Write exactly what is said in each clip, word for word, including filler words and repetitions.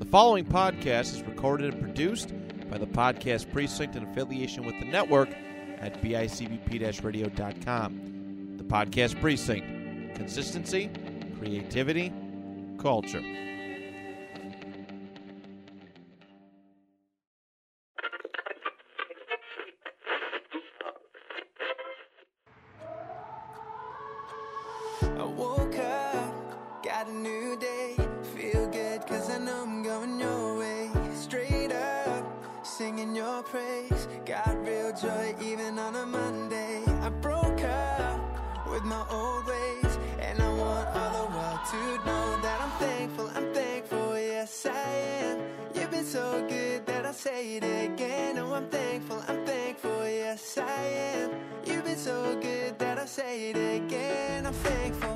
following podcast is recorded and produced by the Podcast Precinct in affiliation with the network at B I C B P radio dot com. The Podcast Precinct. Consistency, creativity, culture. I woke up, got a new day, feel good cause I know I'm going your way. Straight up, singing your praise, got real joy even on a Monday. I broke up with my old ways, and I want all the world to know that I'm thankful, I'm thankful, yes I am. You've been so good that I'll say it again. Oh, I'm thankful, I'm thankful, yes I am. You've been so good that I'll say it again. I'm thankful,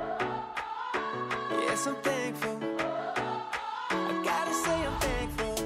yes I'm thankful. I gotta say I'm thankful.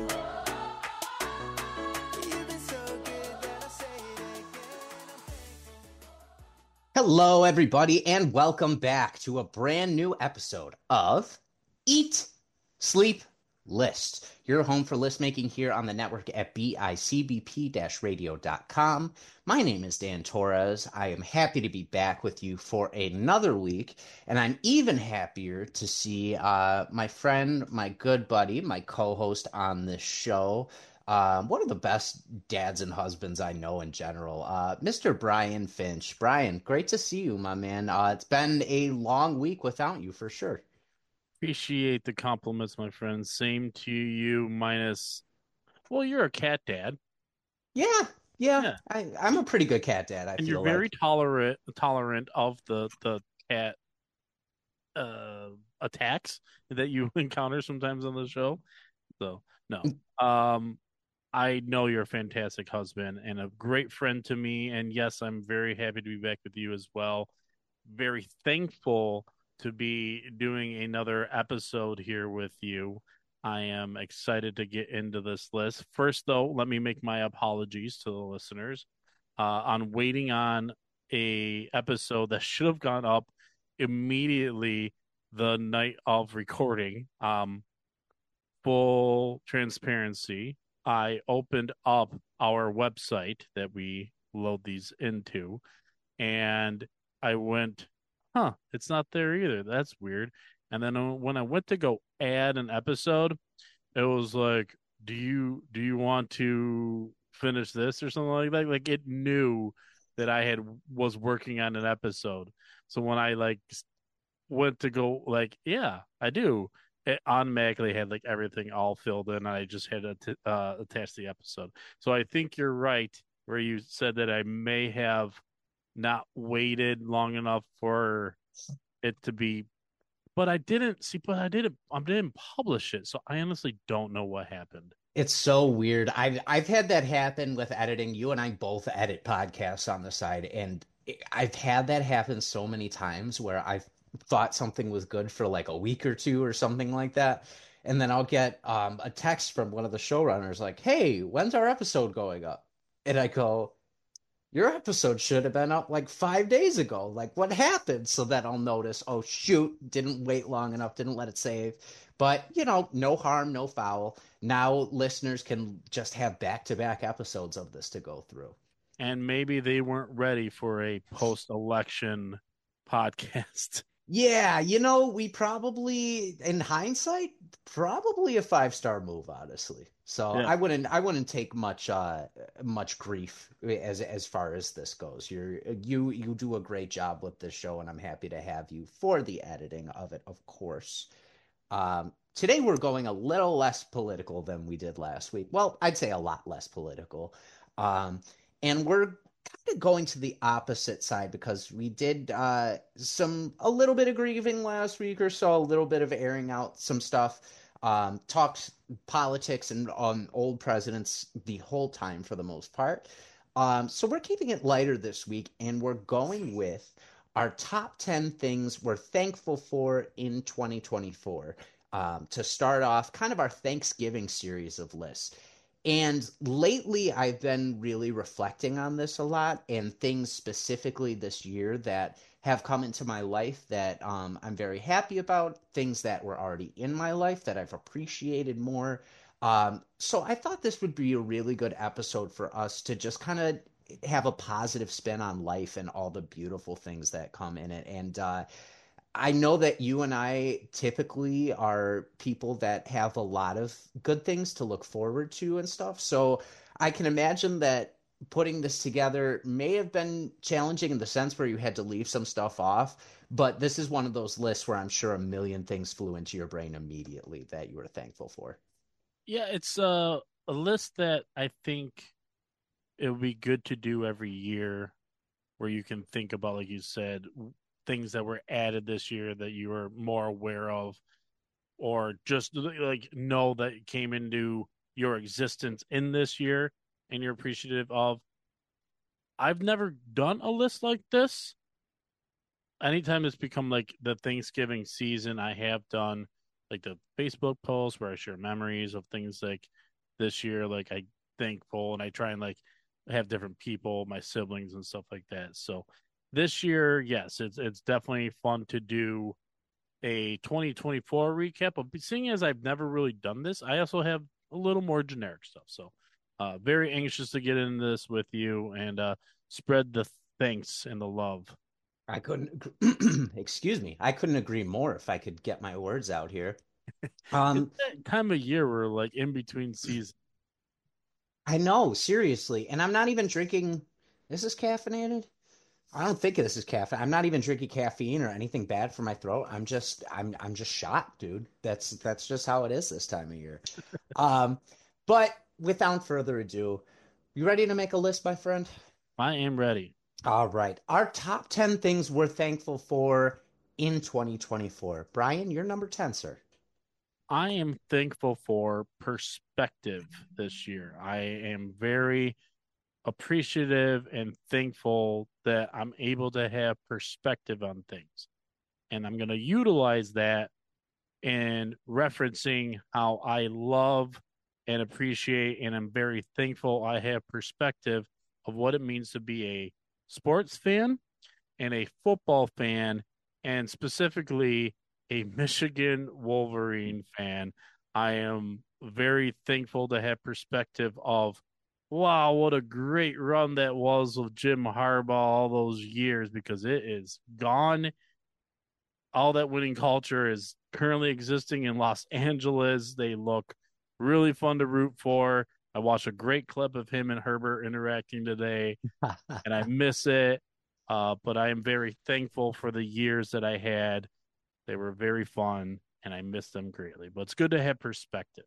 You've been so good that I'll say it again. I'm thankful. Hello, everybody, and welcome back to a brand new episode of Eat, Sleep, List, your home for list making here on the network at B I C B P radio dot com. My name is Dan Torres. I am happy to be back with you for another week, and I'm even happier to see uh, my friend, my good buddy, my co-host on this show, um, one of the best dads and husbands I know in general, uh, Mister Brian Finch. Brian, great to see you, my man. Uh, it's been a long week without you, for sure. Appreciate the compliments, my friend. Same to you, minus, well, you're a cat dad. Yeah, yeah. Yeah. I, I'm a pretty good cat dad, I and feel you're very like. tolerant tolerant of the the cat uh attacks that you encounter sometimes on the show. So no. Um I know you're a fantastic husband and a great friend to me. And yes, I'm very happy to be back with you as well. Very thankful to be doing another episode here with you. I am excited to get into this list. First, though, let me make my apologies to the listeners uh, on waiting on a episode that should have gone up immediately the night of recording. Um, full transparency, I opened up our website that we load these into, and I went, huh, it's not there either. That's weird. And then when I went to go add an episode, it was like, do you do you want to finish this or something like that? Like it knew that I had was working on an episode. So when I like went to go like, yeah, I do, it automatically had like everything all filled in. I just had to t- uh, attach the episode. So I think you're right where you said that I may have not waited long enough for it to be, but I didn't see, but I didn't, I didn't publish it. So I honestly don't know what happened. It's so weird. I've I've had that happen with editing. You and I both edit podcasts on the side, and I've had that happen so many times where I've thought something was good for like a week or two or something like that, and then I'll get um, a text from one of the showrunners like, "Hey, when's our episode going up?" And I go, "Your episode should have been up like five days ago. Like, what happened?" So that I'll notice, oh, shoot, didn't wait long enough, didn't let it save. But, you know, no harm, no foul. Now listeners can just have back-to-back episodes of this to go through. And maybe they weren't ready for a post-election podcast. Yeah, you know, we probably, in hindsight, probably a five-star move, honestly. So Yeah. I wouldn't, I wouldn't take much, uh, much grief as as far as this goes. You're you you do a great job with this show, and I'm happy to have you for the editing of it, of course. Um, today we're going a little less political than we did last week. Well, I'd say a lot less political. Um, and we're kind of going to the opposite side because we did uh, some a little bit of grieving last week or so, a little bit of airing out some stuff, um, talked politics and on old presidents the whole time for the most part. Um, so we're keeping it lighter this week, and we're going with our top ten things we're thankful for in twenty twenty-four, um, to start off kind of our Thanksgiving series of lists. And lately, I've been really reflecting on this a lot, and things specifically this year that have come into my life that um, I'm very happy about, things that were already in my life that I've appreciated more. Um, so I thought this would be a really good episode for us to just kind of have a positive spin on life and all the beautiful things that come in it. And uh, I know that you and I typically are people that have a lot of good things to look forward to and stuff. So I can imagine that putting this together may have been challenging in the sense where you had to leave some stuff off. But this is one of those lists where I'm sure a million things flew into your brain immediately that you were thankful for. Yeah, it's uh, a list that I think it would be good to do every year, where you can think about, like you said, things that were added this year that you were more aware of, or just like know that it came into your existence in this year and you're appreciative of. I've never done a list like this. Anytime it's become like the Thanksgiving season, I have done like the Facebook post where I share memories of things like this year, like I thankful, and I try and like have different people, my siblings and stuff like that. So this year, yes, it's it's definitely fun to do a twenty twenty-four recap. But seeing as I've never really done this, I also have a little more generic stuff. So uh, very anxious to get into this with you and uh, spread the thanks and the love. I couldn't, excuse me, I couldn't agree more if I could get my words out here. Um, It's that time of year where like in between seasons. I know, seriously, and I'm not even drinking. This is caffeinated. I don't think this is caffeine. I'm not even drinking caffeine or anything bad for my throat. I'm just, I'm, I'm just shot, dude. That's that's just how it is this time of year. Um, but without further ado, you ready to make a list, my friend? I am ready. All right, our top ten things we're thankful for in twenty twenty-four. Brian, you're number ten, sir. I am thankful for perspective this year. I am very appreciative and thankful that I'm able to have perspective on things. And I'm going to utilize that in referencing how I love and appreciate, and I'm very thankful I have perspective of what it means to be a sports fan and a football fan, and specifically a Michigan Wolverine fan. I am very thankful to have perspective of, wow, what a great run that was of Jim Harbaugh all those years, because it is gone. All that winning culture is currently existing in Los Angeles. They look really fun to root for. I watched a great clip of him and Herbert interacting today, and I miss it. Uh, but I am very thankful for the years that I had. They were very fun, and I miss them greatly. But it's good to have perspective.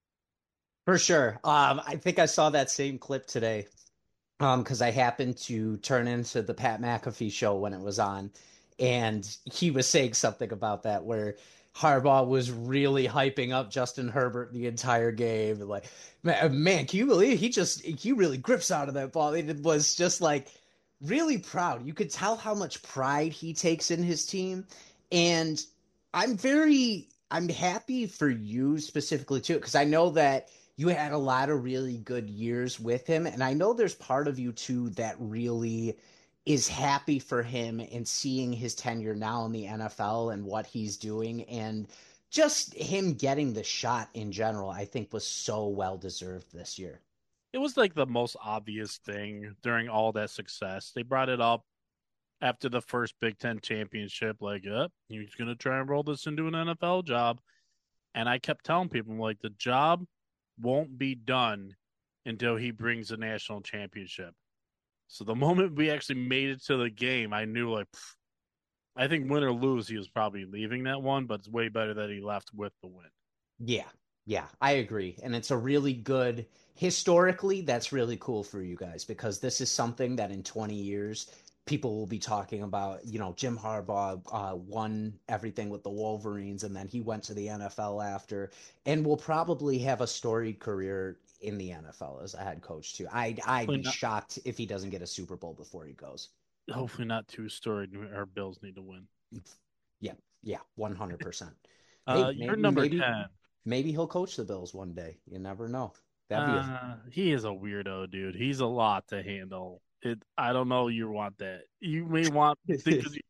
For sure. Um, I think I saw that same clip today. Um, because I happened to turn into the Pat McAfee show when it was on, and he was saying something about that where Harbaugh was really hyping up Justin Herbert the entire game. Like, man, man, can you believe he just he really grips out of that ball? It was just like really proud. You could tell how much pride he takes in his team, and I'm very I'm happy for you specifically too, because I know that you had a lot of really good years with him. And I know there's part of you too that really is happy for him and seeing his tenure now in the N F L and what he's doing. And just him getting the shot in general, I think was so well deserved this year. It was like the most obvious thing during all that success. They brought it up after the first Big Ten championship, like, up, oh, he's going to try and roll this into an N F L job. And I kept telling people, like, the job won't be done until he brings a national championship. So the moment we actually made it to the game, I knew, like, pff, I think win or lose, he was probably leaving that one, but it's way better that he left with the win. Yeah, yeah, I agree. And it's a really good, historically, that's really cool for you guys, because this is something that in twenty years, people will be talking about. You know, Jim Harbaugh uh, won everything with the Wolverines, and then he went to the N F L after, and will probably have a storied career in the N F L as a head coach too. I'd, I'd be not, shocked if he doesn't get a Super Bowl before he goes. Hopefully not two storied. Our Bills need to win. Yeah, yeah, one hundred percent. Uh, Hey, you're maybe, number maybe, ten. Maybe he'll coach the Bills one day. You never know. That'd be a... uh, he is a weirdo, dude. He's a lot to handle. It. I don't know. You want that? You may want because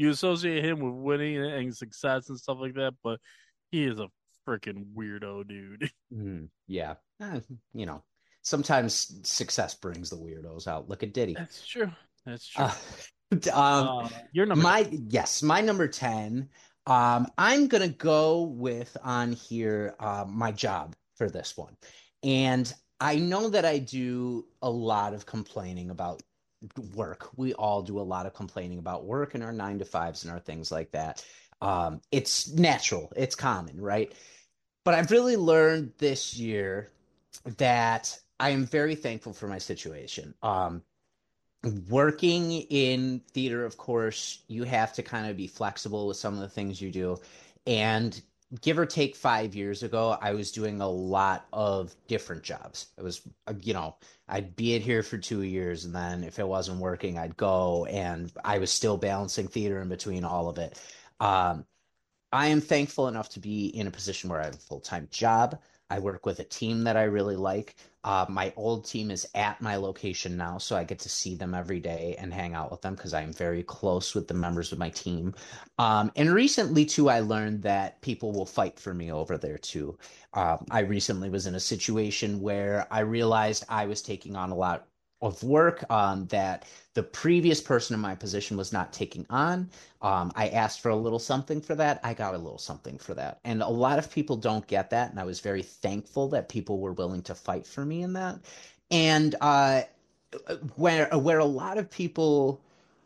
you associate him with winning and success and stuff like that, but he is a freaking weirdo, dude. Mm, yeah. Eh, you know, sometimes success brings the weirdos out. Look at Diddy. That's true. That's true. Uh, um, Uh, you're number my yes, my number ten. Um, I'm gonna go with on here uh, my job for this one, and I know that I do a lot of complaining about work. We all do a lot of complaining about work and our nine to fives and our things like that. Um, it's natural, it's common, right? But I've really learned this year that I am very thankful for my situation. Um, working in theater, of course, you have to kind of be flexible with some of the things you do. And give or take five years ago, I was doing a lot of different jobs. It was, uh, you know, I'd be in here for two years, and then if it wasn't working, I'd go, and I was still balancing theater in between all of it. Um, I am thankful enough to be in a position where I have a full-time job. I work with a team that I really like. Uh, my old team is at my location now, so I get to see them every day and hang out with them because I am very close with the members of my team. Um, and recently, too, I learned that people will fight for me over there, too. Um, I recently was in a situation where I realized I was taking on a lot of work um, that the previous person in my position was not taking on. Um, I asked for a little something for that. I got a little something for that. And a lot of people don't get that. And I was very thankful that people were willing to fight for me in that. And uh, where, where a lot of people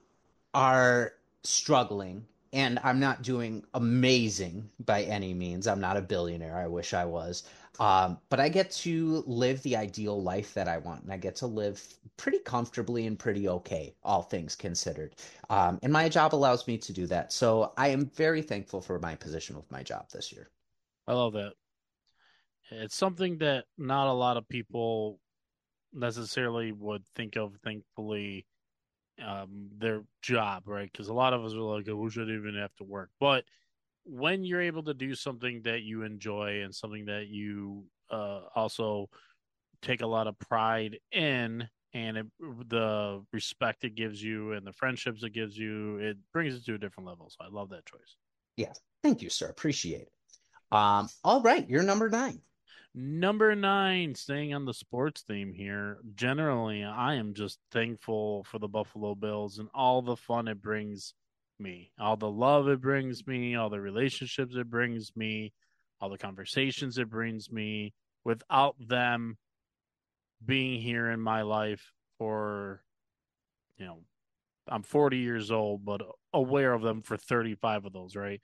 are struggling, and I'm not doing amazing by any means. I'm not a billionaire. I wish I was. Um, but I get to live the ideal life that I want, and I get to live pretty comfortably and pretty okay, all things considered. Um, and my job allows me to do that. So I am very thankful for my position with my job this year. I love that. It's something that not a lot of people necessarily would think of, thankfully, um, their job, right? Because a lot of us are like, I wish I didn't even have to work. But when you're able to do something that you enjoy and something that you uh, also take a lot of pride in, and it, the respect it gives you and the friendships it gives you, it brings it to a different level. So I love that choice. Yes. Thank you, sir. Appreciate it. Um, all right. You're number nine. Number nine, staying on the sports theme here. Generally, I am just thankful for the Buffalo Bills and all the fun it brings me, all the love it brings me, all the relationships it brings me, all the conversations it brings me. Without them being here in my life for, you know, I'm forty years old, but aware of them for thirty-five of those, right?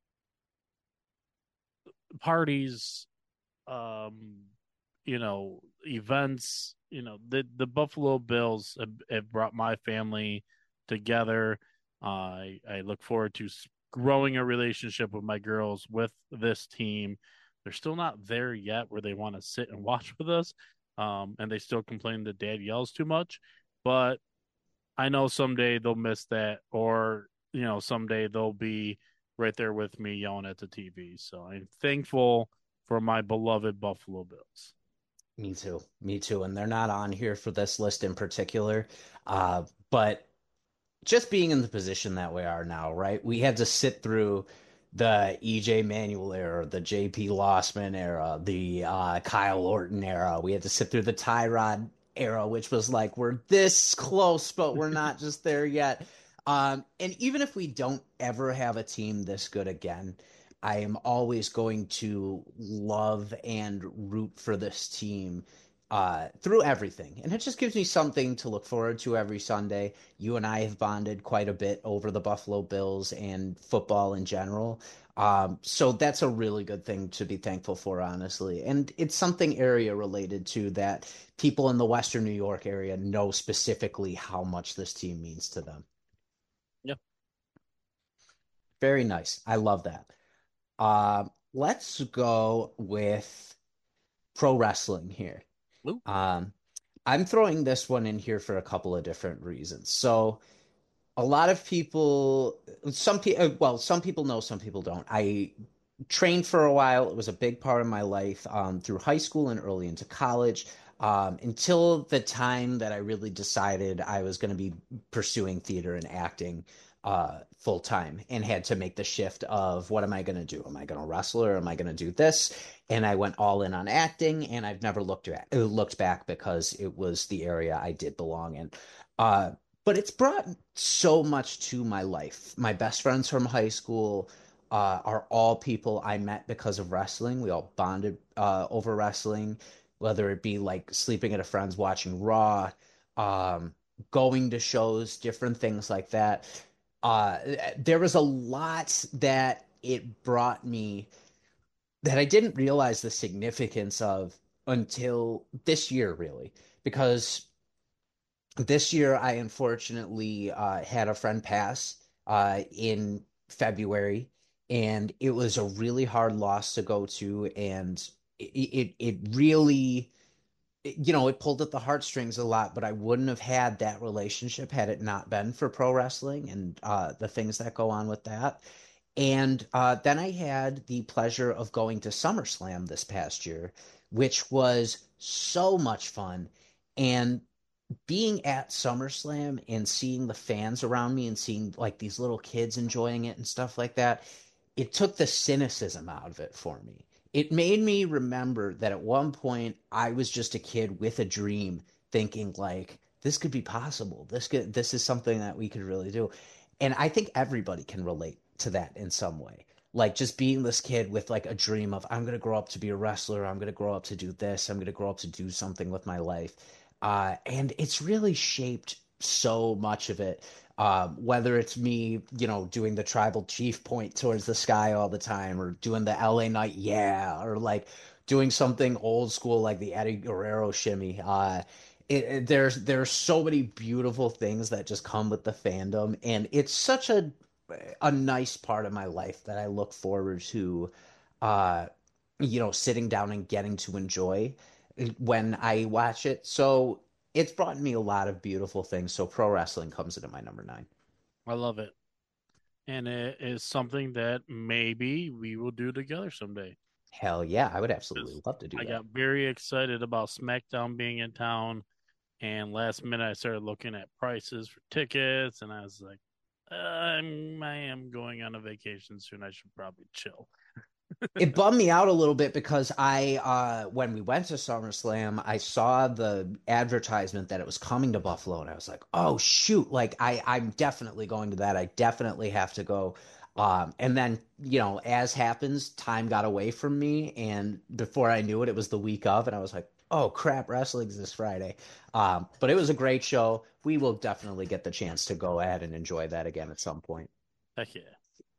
Parties, um, you know, events, you know, the the Buffalo Bills have, have brought my family together. Uh, I I look forward to growing a relationship with my girls with this team. They're still not there yet where they want to sit and watch with us, um, and they still complain that Dad yells too much. But I know someday they'll miss that, or you know, someday they'll be right there with me yelling at the T V. So I'm thankful for my beloved Buffalo Bills. Me too. Me too. And they're not on here for this list in particular. Uh, but just being in the position that we are now, right? We had to sit through the E J Manuel era, the J P Lossman era, the uh, Kyle Orton era. We had to sit through the Tyrod era, which was like, we're this close, but we're not just there yet. Um, and even if we don't ever have a team this good again, I am always going to love and root for this team uh, through everything. And it just gives me something to look forward to every Sunday. You and I have bonded quite a bit over the Buffalo Bills and football in general. Um, so that's a really good thing to be thankful for, honestly. And it's something area related to that people in the Western New York area know specifically how much this team means to them. Yeah. Very nice. I love that. Uh, let's go with pro wrestling here. Ooh. Um, I'm throwing this one in here for a couple of different reasons. So, a lot of people, some people, well, some people know, some people don't. I trained for a while. It was a big part of my life um, through high school and early into college. Um, until the time that I really decided I was going to be pursuing theater and acting. uh, full time and had to make the shift of what am I going to do? Am I going to wrestle or am I going to do this? And I went all in on acting, and I've never looked at, looked back because it was the area I did belong in. Uh, but it's brought so much to my life. My best friends from high school uh, are all people I met because of wrestling. We all bonded uh, over wrestling, whether it be like sleeping at a friend's watching Raw, um, going to shows, different things like that. Uh, there was a lot that it brought me that I didn't realize the significance of until this year, really, because this year I unfortunately uh, had a friend pass uh, in February, and it was a really hard loss to go to, and it it, it really you know, it pulled at the heartstrings a lot, but I wouldn't have had that relationship had it not been for pro wrestling and uh, the things that go on with that. And uh, then I had the pleasure of going to SummerSlam this past year, which was so much fun. And being at SummerSlam and seeing the fans around me and seeing like these little kids enjoying it and stuff like that, it took the cynicism out of it for me. It made me remember that at one point I was just a kid with a dream thinking like this could be possible. This could this is something that we could really do. And I think everybody can relate to that in some way. Like just being this kid with like a dream of I'm going to grow up to be a wrestler, I'm going to grow up to do this, I'm going to grow up to do something with my life. Uh, and it's really shaped so much of it. Um, whether it's me, you know, doing the tribal chief point towards the sky all the time, or doing the L A Knight, yeah, or like doing something old school like the Eddie Guerrero shimmy. Uh, it, it, there's there's so many beautiful things that just come with the fandom, and it's such a a nice part of my life that I look forward to, uh, you know, sitting down and getting to enjoy when I watch it. So it's brought me a lot of beautiful things. So pro wrestling comes into my number nine. I love it. And it is something that maybe we will do together someday. Hell yeah, I would absolutely 'Cause love to do I that. got very excited about SmackDown being in town, and last minute I started looking at prices for tickets, and I was like, I'm, I am going on a vacation soon. I should probably chill. It bummed me out a little bit because I, uh, when we went to SummerSlam, I saw the advertisement that it was coming to Buffalo, and I was like, "Oh shoot!" Like I, I'm definitely going to that. I definitely have to go. Um, and then, you know, as happens, time got away from me, and before I knew it, it was the week of, and I was like, "Oh crap, wrestling's this Friday." Um, but it was a great show. We will definitely get the chance to go ahead and enjoy that again at some point. Heck yeah.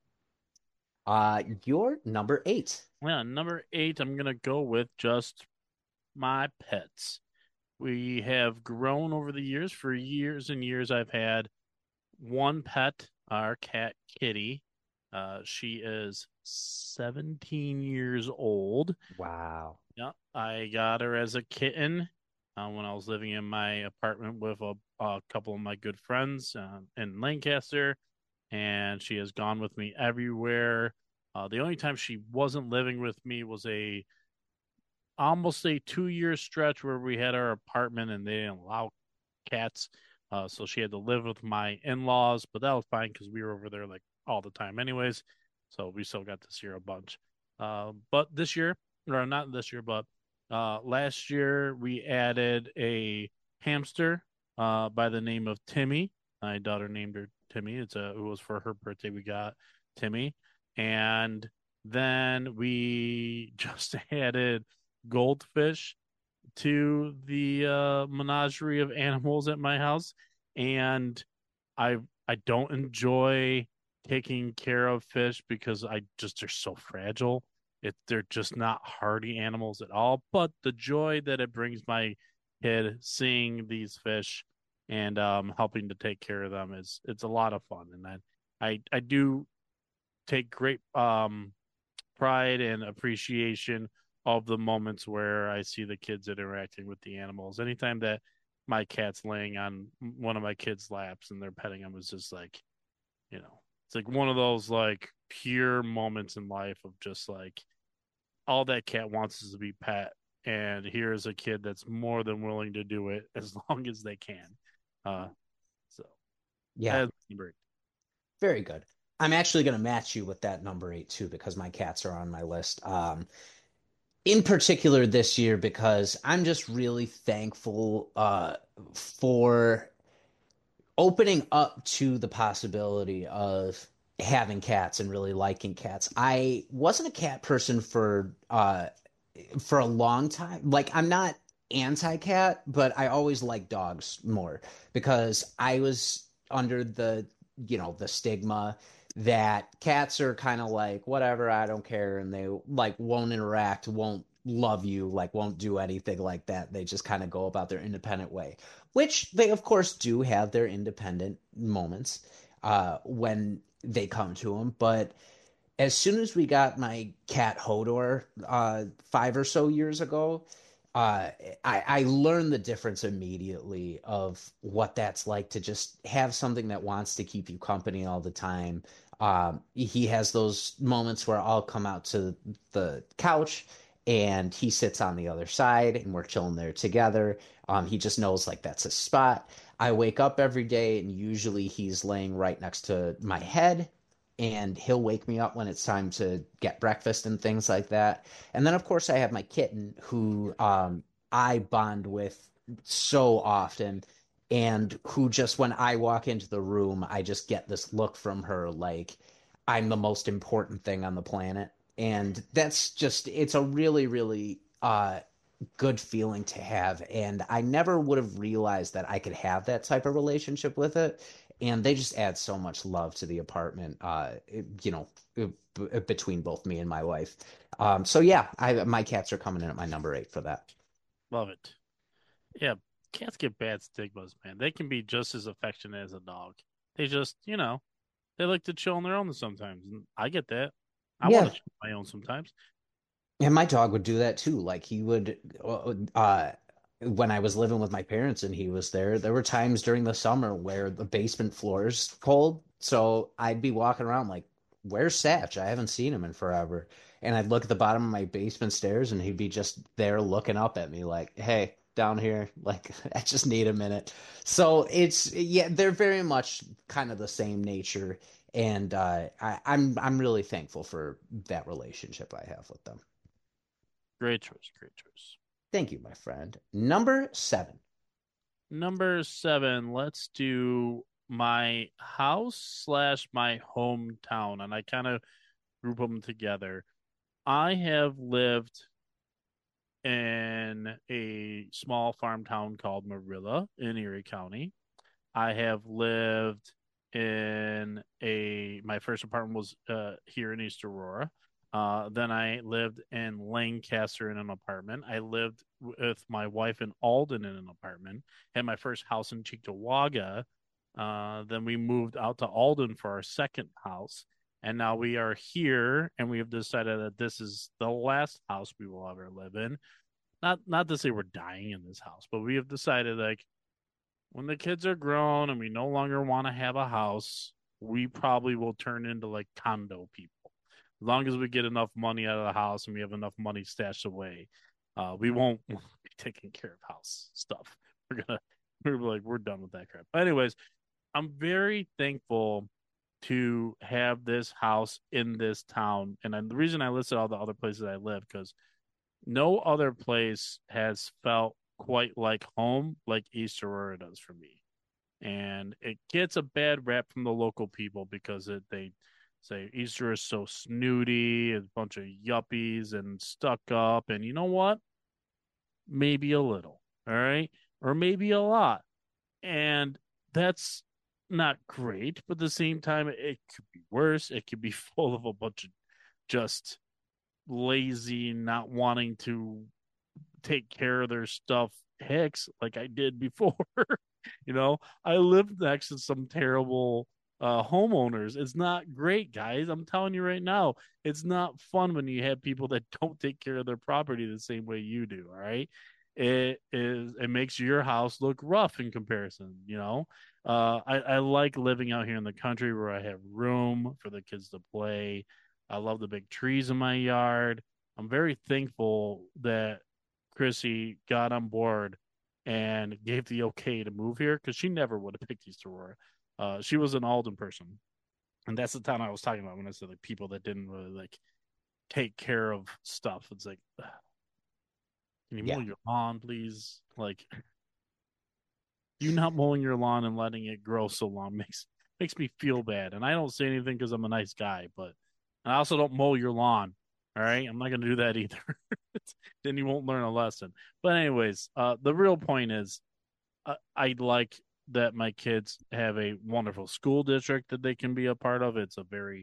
Uh, your number eight. Yeah, number eight, I'm gonna go with just my pets. We have grown over the years. For years and years, I've had one pet, our cat Kitty. Uh, she is seventeen years old. Wow. Yeah, I got her as a kitten uh, when I was living in my apartment with a, a couple of my good friends uh, in Lancaster, and she has gone with me everywhere. Uh, the only time she wasn't living with me was a almost a two year stretch where we had our apartment and they didn't allow cats. Uh, so she had to live with my in laws, but that was fine because we were over there like all the time, anyways. So we still got to see her a bunch. Uh, but this year, or not this year, but uh, last year, we added a hamster uh, by the name of Timmy. My daughter named her Timmy. It's a, it was for her birthday. We got Timmy. And then we just added goldfish to the uh, menagerie of animals at my house, and I I don't enjoy taking care of fish because I just they're so fragile. It they're just not hardy animals at all. But the joy that it brings my kid seeing these fish and um, helping to take care of them is it's a lot of fun, and I I, I do take great um pride and appreciation of the moments where I see the kids interacting with the animals. Anytime that my cat's laying on one of my kids' laps and they're petting him is just like, you know, it's like one of those like pure moments in life of just like all that cat wants is to be pet. And here's a kid that's more than willing to do it as long as they can. Uh, so Yeah. that's great. Very good. I'm actually going to match you with that number eight too, because my cats are on my list. Um, in particular this year, because I'm just really thankful uh, for opening up to the possibility of having cats and really liking cats. I wasn't a cat person for uh, for a long time. Like, I'm not anti-cat, but I always liked dogs more because I was under the, you know, the stigma that cats are kind of like, whatever, I don't care, and they like won't interact, won't love you, like won't do anything like that. They just kind of go about their independent way, which they of course do have their independent moments uh when they come to them. But as soon as we got my cat Hodor uh, five or so years ago, uh, I, I learned the difference immediately of what that's like to just have something that wants to keep you company all the time. Um, he has those moments where I'll come out to the couch and he sits on the other side and we're chilling there together. Um, he just knows like that's his spot. I wake up every day and usually he's laying right next to my head, and he'll wake me up when it's time to get breakfast and things like that. And then, of course, I have my kitten who um, I bond with so often, and who just, when I walk into the room, I just get this look from her like I'm the most important thing on the planet. And that's just, it's a really, really uh, good feeling to have. And I never would have realized that I could have that type of relationship with it. And they just add so much love to the apartment, uh, you know, b- between both me and my wife. Um, so yeah, I, my cats are coming in at my number eight for that. Love it. Yeah, cats get bad stigmas, man. They can be just as affectionate as a dog. They just, you know, they like to chill on their own sometimes. And I get that. I want Yeah. to chill on my own sometimes. And my dog would do that too. Like he would, uh, uh, when I was living with my parents and he was there, there were times during the summer where the basement floor is cold. So I'd be walking around like, where's Satch? I haven't seen him in forever. And I'd look at the bottom of my basement stairs and he'd be just there looking up at me like, hey, down here, like I just need a minute. So it's, yeah, they're very much kind of the same nature. And uh, I, I'm I'm really thankful for that relationship I have with them. Great choice. Great choice. Thank you, my friend. Number seven. Number seven, let's do my house slash my hometown. And I kind of group them together. I have lived in a small farm town called Marilla in Erie County. I have lived in a my first apartment was uh, here in East Aurora. Uh, then I lived in Lancaster in an apartment. I lived with my wife in Alden in an apartment. Had my first house in Cheektowaga. Uh, then we moved out to Alden for our second house, and now we are here, and we have decided that this is the last house we will ever live in. Not not to say we're dying in this house, but we have decided like when the kids are grown and we no longer want to have a house, we probably will turn into like condo people. As long as we get enough money out of the house and we have enough money stashed away, uh, we won't be taking care of house stuff. We're gonna we're like we're done with that crap. But anyways, I'm very thankful to have this house in this town, and then the reason I listed all the other places I live because no other place has felt quite like home like East Aurora does for me. And it gets a bad rap from the local people because it, they say Easter is so snooty, a bunch of yuppies and stuck up. And you know what? Maybe a little, all right? Or maybe a lot. And that's not great, but at the same time, it could be worse. It could be full of a bunch of just lazy, not wanting to take care of their stuff hicks like I did before. You know, I lived next to some terrible uh, homeowners. It's not great, guys. I'm telling you right now, it's not fun when you have people that don't take care of their property the same way you do. All right. It is, it makes your house look rough in comparison, you know. Uh, I, I like living out here in the country where I have room for the kids to play. I love the big trees in my yard. I'm very thankful that Chrissy got on board and gave the okay to move here because she never would have picked East Aurora. Uh, she was an Alden person. And that's the town I was talking about when I said like people that didn't really like take care of stuff. It's like, ugh, can you Yeah. mow your lawn, please? Like, you not mowing your lawn and letting it grow so long makes makes me feel bad. And I don't say anything because I'm a nice guy, but and I also don't mow your lawn. All right, I'm not gonna do that either. Then you won't learn a lesson. But anyways, uh, the real point is, uh, I like that my kids have a wonderful school district that they can be a part of. It's a very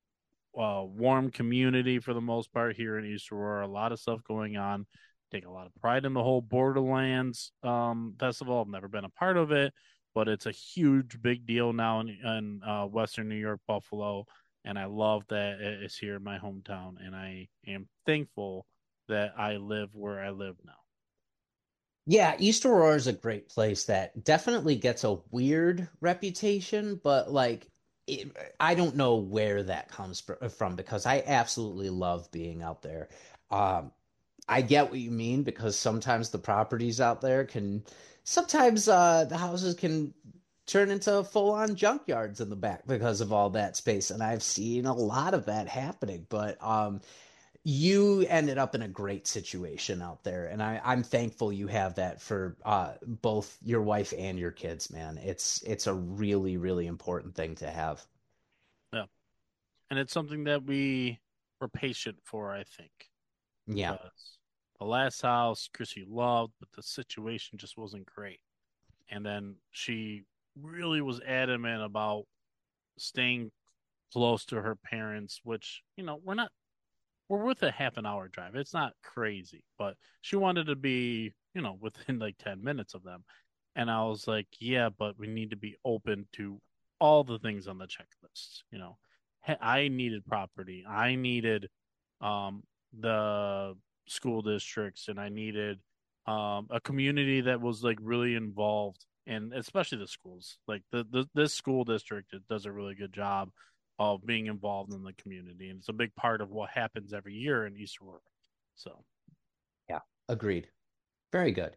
uh, warm community for the most part here in East Aurora. A lot of stuff going on. Take a lot of pride in the whole Borderlands um, festival. I've never been a part of it, but it's a huge, big deal now in, in uh, Western New York, Buffalo, and I love that it's here in my hometown. And I am thankful that I live where I live now. Yeah, East Aurora is a great place that definitely gets a weird reputation, but like it, I don't know where that comes fr- from because I absolutely love being out there. Um, I get what you mean because sometimes the properties out there can, sometimes uh, the houses can turn into full-on junkyards in the back because of all that space, and I've seen a lot of that happening. But um, you ended up in a great situation out there, and I, I'm thankful you have that for uh, both your wife and your kids, man. It's it's a really, really important thing to have. Yeah. And it's something that we were patient for, I think, Yeah. because the last house Chrissy loved, but the situation just wasn't great. And then she really was adamant about staying close to her parents, which, you know, we're not, we're with a half an hour drive. It's not crazy, but she wanted to be, you know, within like ten minutes of them. And I was like, yeah, but we need to be open to all the things on the checklist. You know, I needed property. I needed um, the school districts, and I needed um, a community that was like really involved, and especially the schools. Like the, the this school district, it does a really good job of being involved in the community, and it's a big part of what happens every year in East Aurora. So, Yeah, agreed. Very good.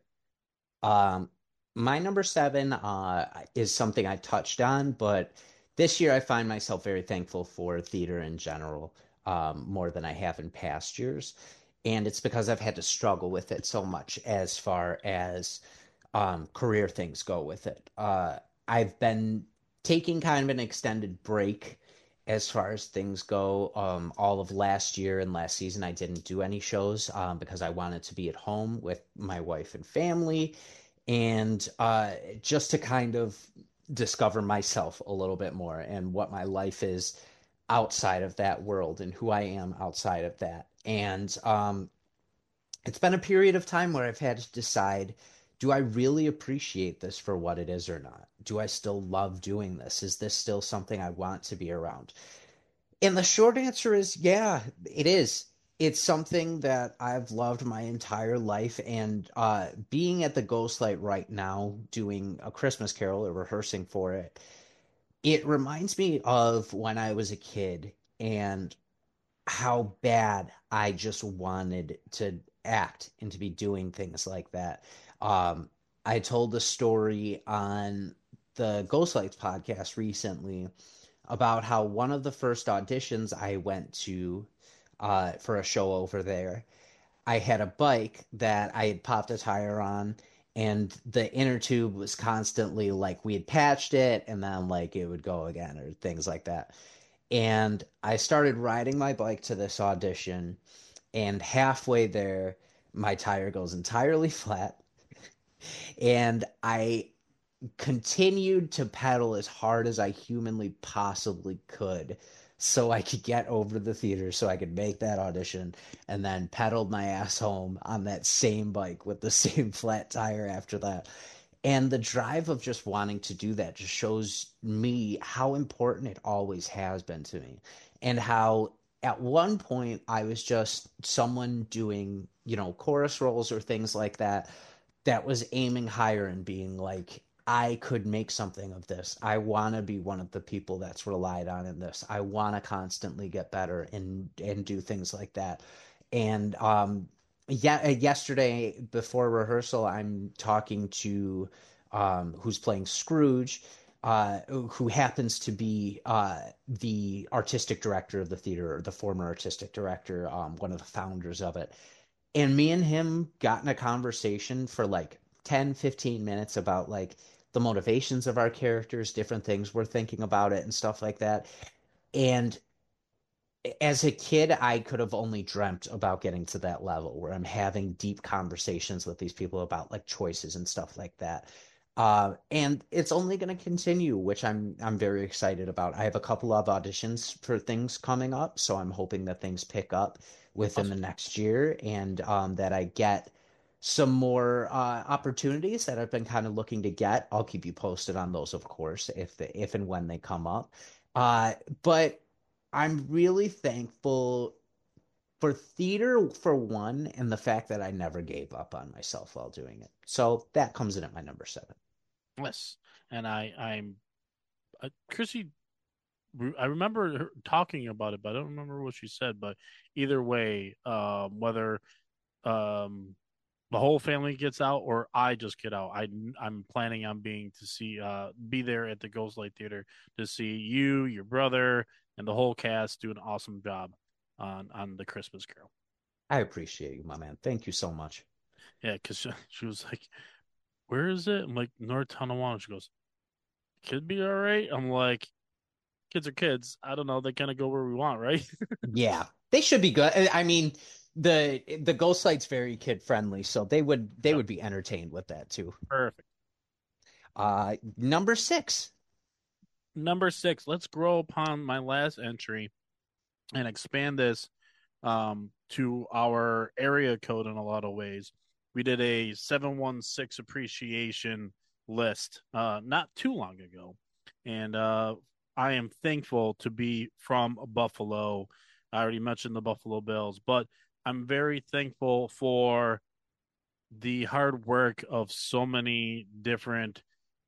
Um, my number seven uh, is something I touched on, but this year I find myself very thankful for theater in general, um, more than I have in past years. And it's because I've had to struggle with it so much as far as um, career things go with it. Uh, I've been taking kind of an extended break as far as things go. Um, all of last year and last season, I didn't do any shows um, because I wanted to be at home with my wife and family and uh, just to kind of discover myself a little bit more and what my life is outside of that world and who I am outside of that. And um, it's been a period of time where I've had to decide, do I really appreciate this for what it is or not? Do I still love doing this? Is this still something I want to be around? And the short answer is, yeah, it is. It's something that I've loved my entire life. And uh, being at the Ghostlight right now, doing a Christmas Carol or rehearsing for it, it reminds me of when I was a kid and how bad I just wanted to act and to be doing things like that. Um, I told a story on the Ghostlights podcast recently about how one of the first auditions I went to uh, for a show over there, I had a bike that I had popped a tire on, and the inner tube was constantly like we had patched it, and then like it would go again or things like that. And I started riding my bike to this audition, and halfway there, my tire goes entirely flat, and I continued to pedal as hard as I humanly possibly could so I could get over to the theater so I could make that audition and then pedaled my ass home on that same bike with the same flat tire after that. And the drive of just wanting to do that just shows me how important it always has been to me and how at one point I was just someone doing, you know, chorus roles or things like that that was aiming higher and being like, I could make something of this. I want to be one of the people that's relied on in this. I want to constantly get better and and do things like that. And um, yeah, yesterday before rehearsal, I'm talking to um, who's playing Scrooge, uh, who happens to be uh, the artistic director of the theater, or the former artistic director, um, one of the founders of it. And me and him got in a conversation for like ten, fifteen minutes about like the motivations of our characters, different things we're thinking about it, and stuff like that. And as a kid, I could have only dreamt about getting to that level where I'm having deep conversations with these people about like choices and stuff like that. Uh, and it's only going to continue, which I'm I'm very excited about. I have a couple of auditions for things coming up, so I'm hoping that things pick up within the Awesome. next year, and um, that I get some more uh, opportunities that I've been kind of looking to get. I'll keep you posted on those, of course, if the, if and when they come up. Uh, but I'm really thankful for theater for one, and the fact that I never gave up on myself while doing it. So that comes in at my number seven. Yes, and I I'm uh, Chrissy. I remember her talking about it, but I don't remember what she said. But either way, um, whether um the whole family gets out or I just get out, I I'm planning on being to see uh be there at the Ghostlight Theater to see you, your brother, and the whole cast do an awesome job on on the Christmas Carol. I appreciate you, my man. Thank you so much. Yeah, because she, she was like, "Where is it?" I'm like, "North Tonawanda." She goes, "Could be all right." I'm like, "Kids are kids. I don't know. They kind of go where we want, right?" Yeah, they should be good. I mean, the the Ghost Light's very kid friendly, so they would they Yep, would be entertained with that too. perfect. Uh, number six. Number six. Let's grow upon my last entry and expand this um, to our area code in a lot of ways. We did a seven one six appreciation list uh, not too long ago. And uh, I am thankful to be from Buffalo. I already mentioned the Buffalo Bills, but I'm very thankful for the hard work of so many different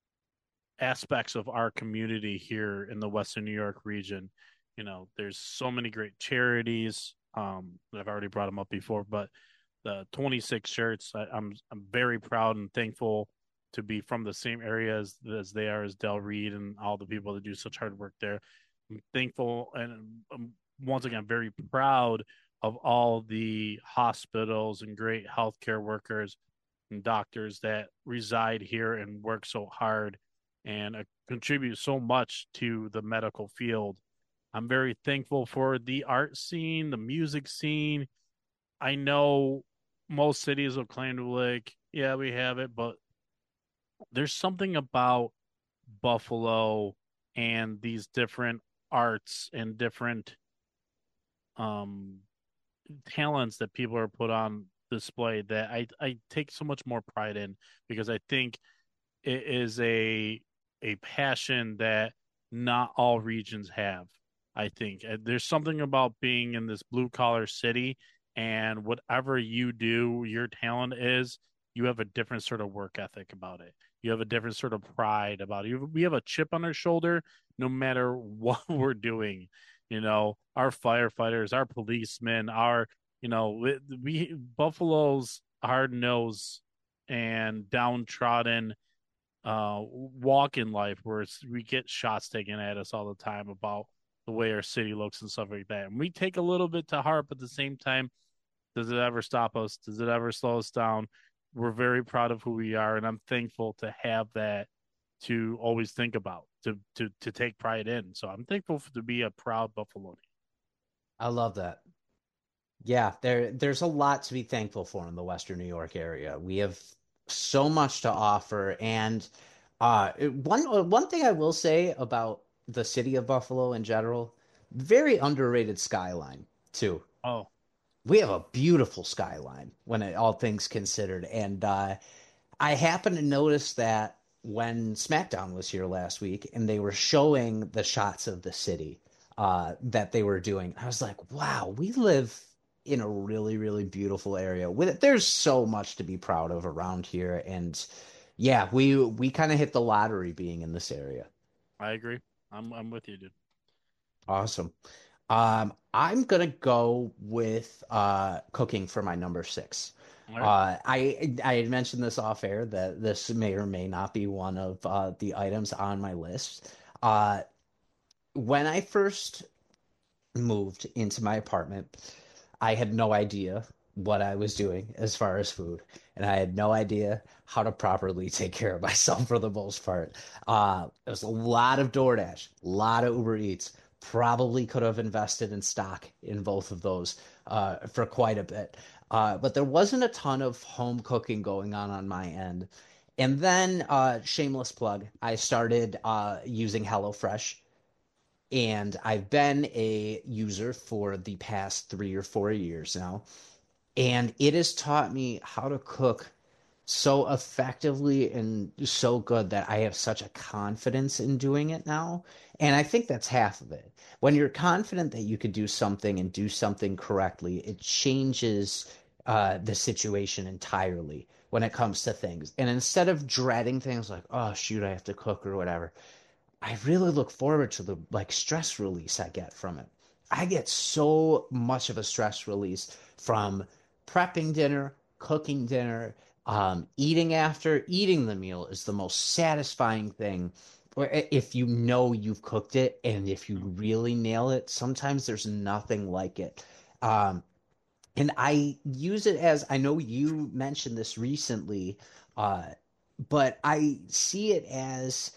aspects of our community here in the Western New York region. You know, there's so many great charities. Um, I've already brought them up before, but the twenty-six shirts, I, I'm I'm very proud and thankful to be from the same area as, as they are as Del Reed and all the people that do such hard work there. I'm thankful and I'm once again very proud of all the hospitals and great healthcare workers and doctors that reside here and work so hard and uh, contribute so much to the medical field. I'm very thankful for the art scene, the music scene. I know most cities will claim to like, yeah, we have it, but there's something about Buffalo and these different arts and different um talents that people are put on display that I I take so much more pride in because I think it is a a passion that not all regions have. I think Uh, there's something about being in this blue collar city, and whatever you do, your talent is, you have a different sort of work ethic about it. You have a different sort of pride about it. We have a chip on our shoulder no matter what we're doing. You know, our firefighters, our policemen, our, you know, we, we Buffalo's hard nosed and downtrodden uh walk in life where it's, we get shots taken at us all the time about the way our city looks and stuff like that. And we take a little bit to heart, but at the same time, does it ever stop us? Does it ever slow us down? We're very proud of who we are, and I'm thankful to have that to always think about, to to to take pride in. So I'm thankful for, to be a proud Buffalonian. I love that. Yeah, there there's a lot to be thankful for in the Western New York area. We have so much to offer, and uh, one one thing I will say about the city of Buffalo in general, very underrated skyline too. Oh, We have a beautiful skyline when it, all things considered, and uh, I happened to notice that when SmackDown was here last week and they were showing the shots of the city uh, that they were doing, I was like, wow, we live in a really, really beautiful area. With there's so much to be proud of around here, and yeah, we we kind of hit the lottery being in this area. I agree. I'm I'm with you, dude. Awesome. Um, I'm gonna go with uh, cooking for my number six. All right. Uh, I I had mentioned this off air that this may or may not be one of uh, the items on my list. Uh, when I first moved into my apartment, I had no idea what I was doing as far as food, and I had no idea how to properly take care of myself for the most part. Uh, it was a lot of DoorDash, a lot of Uber Eats. Probably could have invested in stock in both of those uh, for quite a bit. Uh, but there wasn't a ton of home cooking going on on my end. And then, uh, shameless plug, I started uh, using HelloFresh, and I've been a user for the past three or four years now. And it has taught me how to cook so effectively and so good that I have such a confidence in doing it now. And I think that's half of it. When you're confident that you could do something and do something correctly, it changes uh, the situation entirely when it comes to things. And instead of dreading things like, oh, shoot, I have to cook or whatever, I really look forward to the like stress release I get from it. I get so much of a stress release from prepping dinner, cooking dinner, um, eating after. Eating the meal is the most satisfying thing. Or if you know you've cooked it and if you really nail it, sometimes there's nothing like it. Um, and I use it as I know you mentioned this recently, uh, but I see it as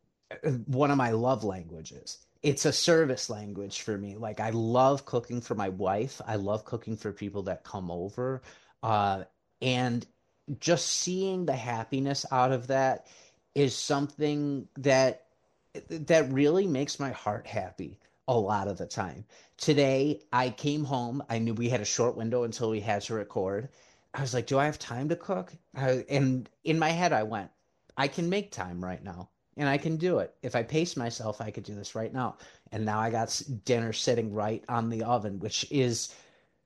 one of my love languages. It's a service language for me. Like I love cooking for my wife. I love cooking for people that come over. Uh, and just seeing the happiness out of that is something that that really makes my heart happy a lot of the time. Today, I came home. I knew we had a short window until we had to record. I was like, do I have time to cook? I, and in my head, I went, I can make time right now and I can do it. If I pace myself, I could do this right now. And now I got dinner sitting right on the oven, which is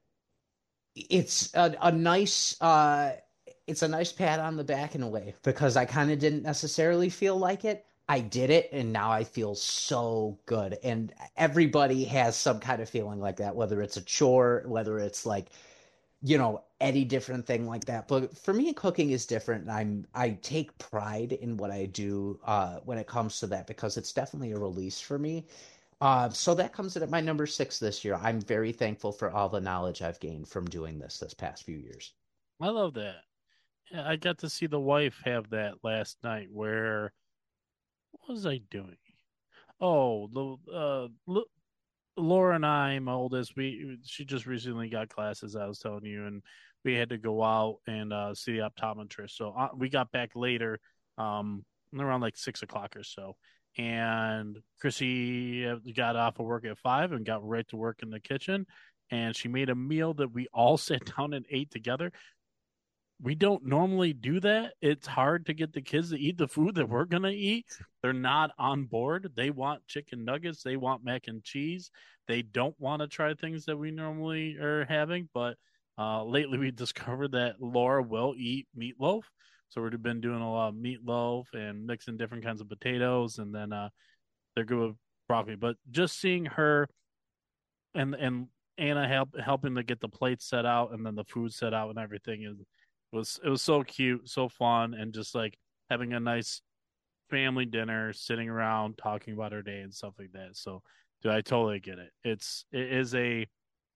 it's a, a nice uh it's a nice pat on the back in a way because I kind of didn't necessarily feel like it. I did it and now I feel so good. And everybody has some kind of feeling like that, whether it's a chore, whether it's like, you know, any different thing like that. But for me, cooking is different. I'm I take pride in what I do uh, when it comes to that because it's definitely a release for me. Uh, so that comes in at my number six this year. I'm very thankful for all the knowledge I've gained from doing this this past few years. I love that. Yeah, I got to see the wife have that last night where what was I doing? Oh, the uh L- Laura and I, my oldest, we she just recently got glasses, I was telling you, and we had to go out and uh see the optometrist. So uh, we got back later, um around like six o'clock or so. And Chrissy uh, got off of work at five and got right to work in the kitchen. And she made a meal that we all sat down and ate together. We don't normally do that. It's hard to get the kids to eat the food that we're going to eat. They're not on board. They want chicken nuggets. They want mac and cheese. They don't want to try things that we normally are having. But uh, lately, we discovered that Laura will eat meatloaf. So we've been doing a lot of meatloaf and mixing different kinds of potatoes. And then uh, they're good with broccoli. But just seeing her and and Anna help helping to get the plates set out and then the food set out and everything is was it was so cute, so fun, and just like having a nice family dinner, sitting around talking about our day and stuff like that. So, dude, I totally get it. It's it is a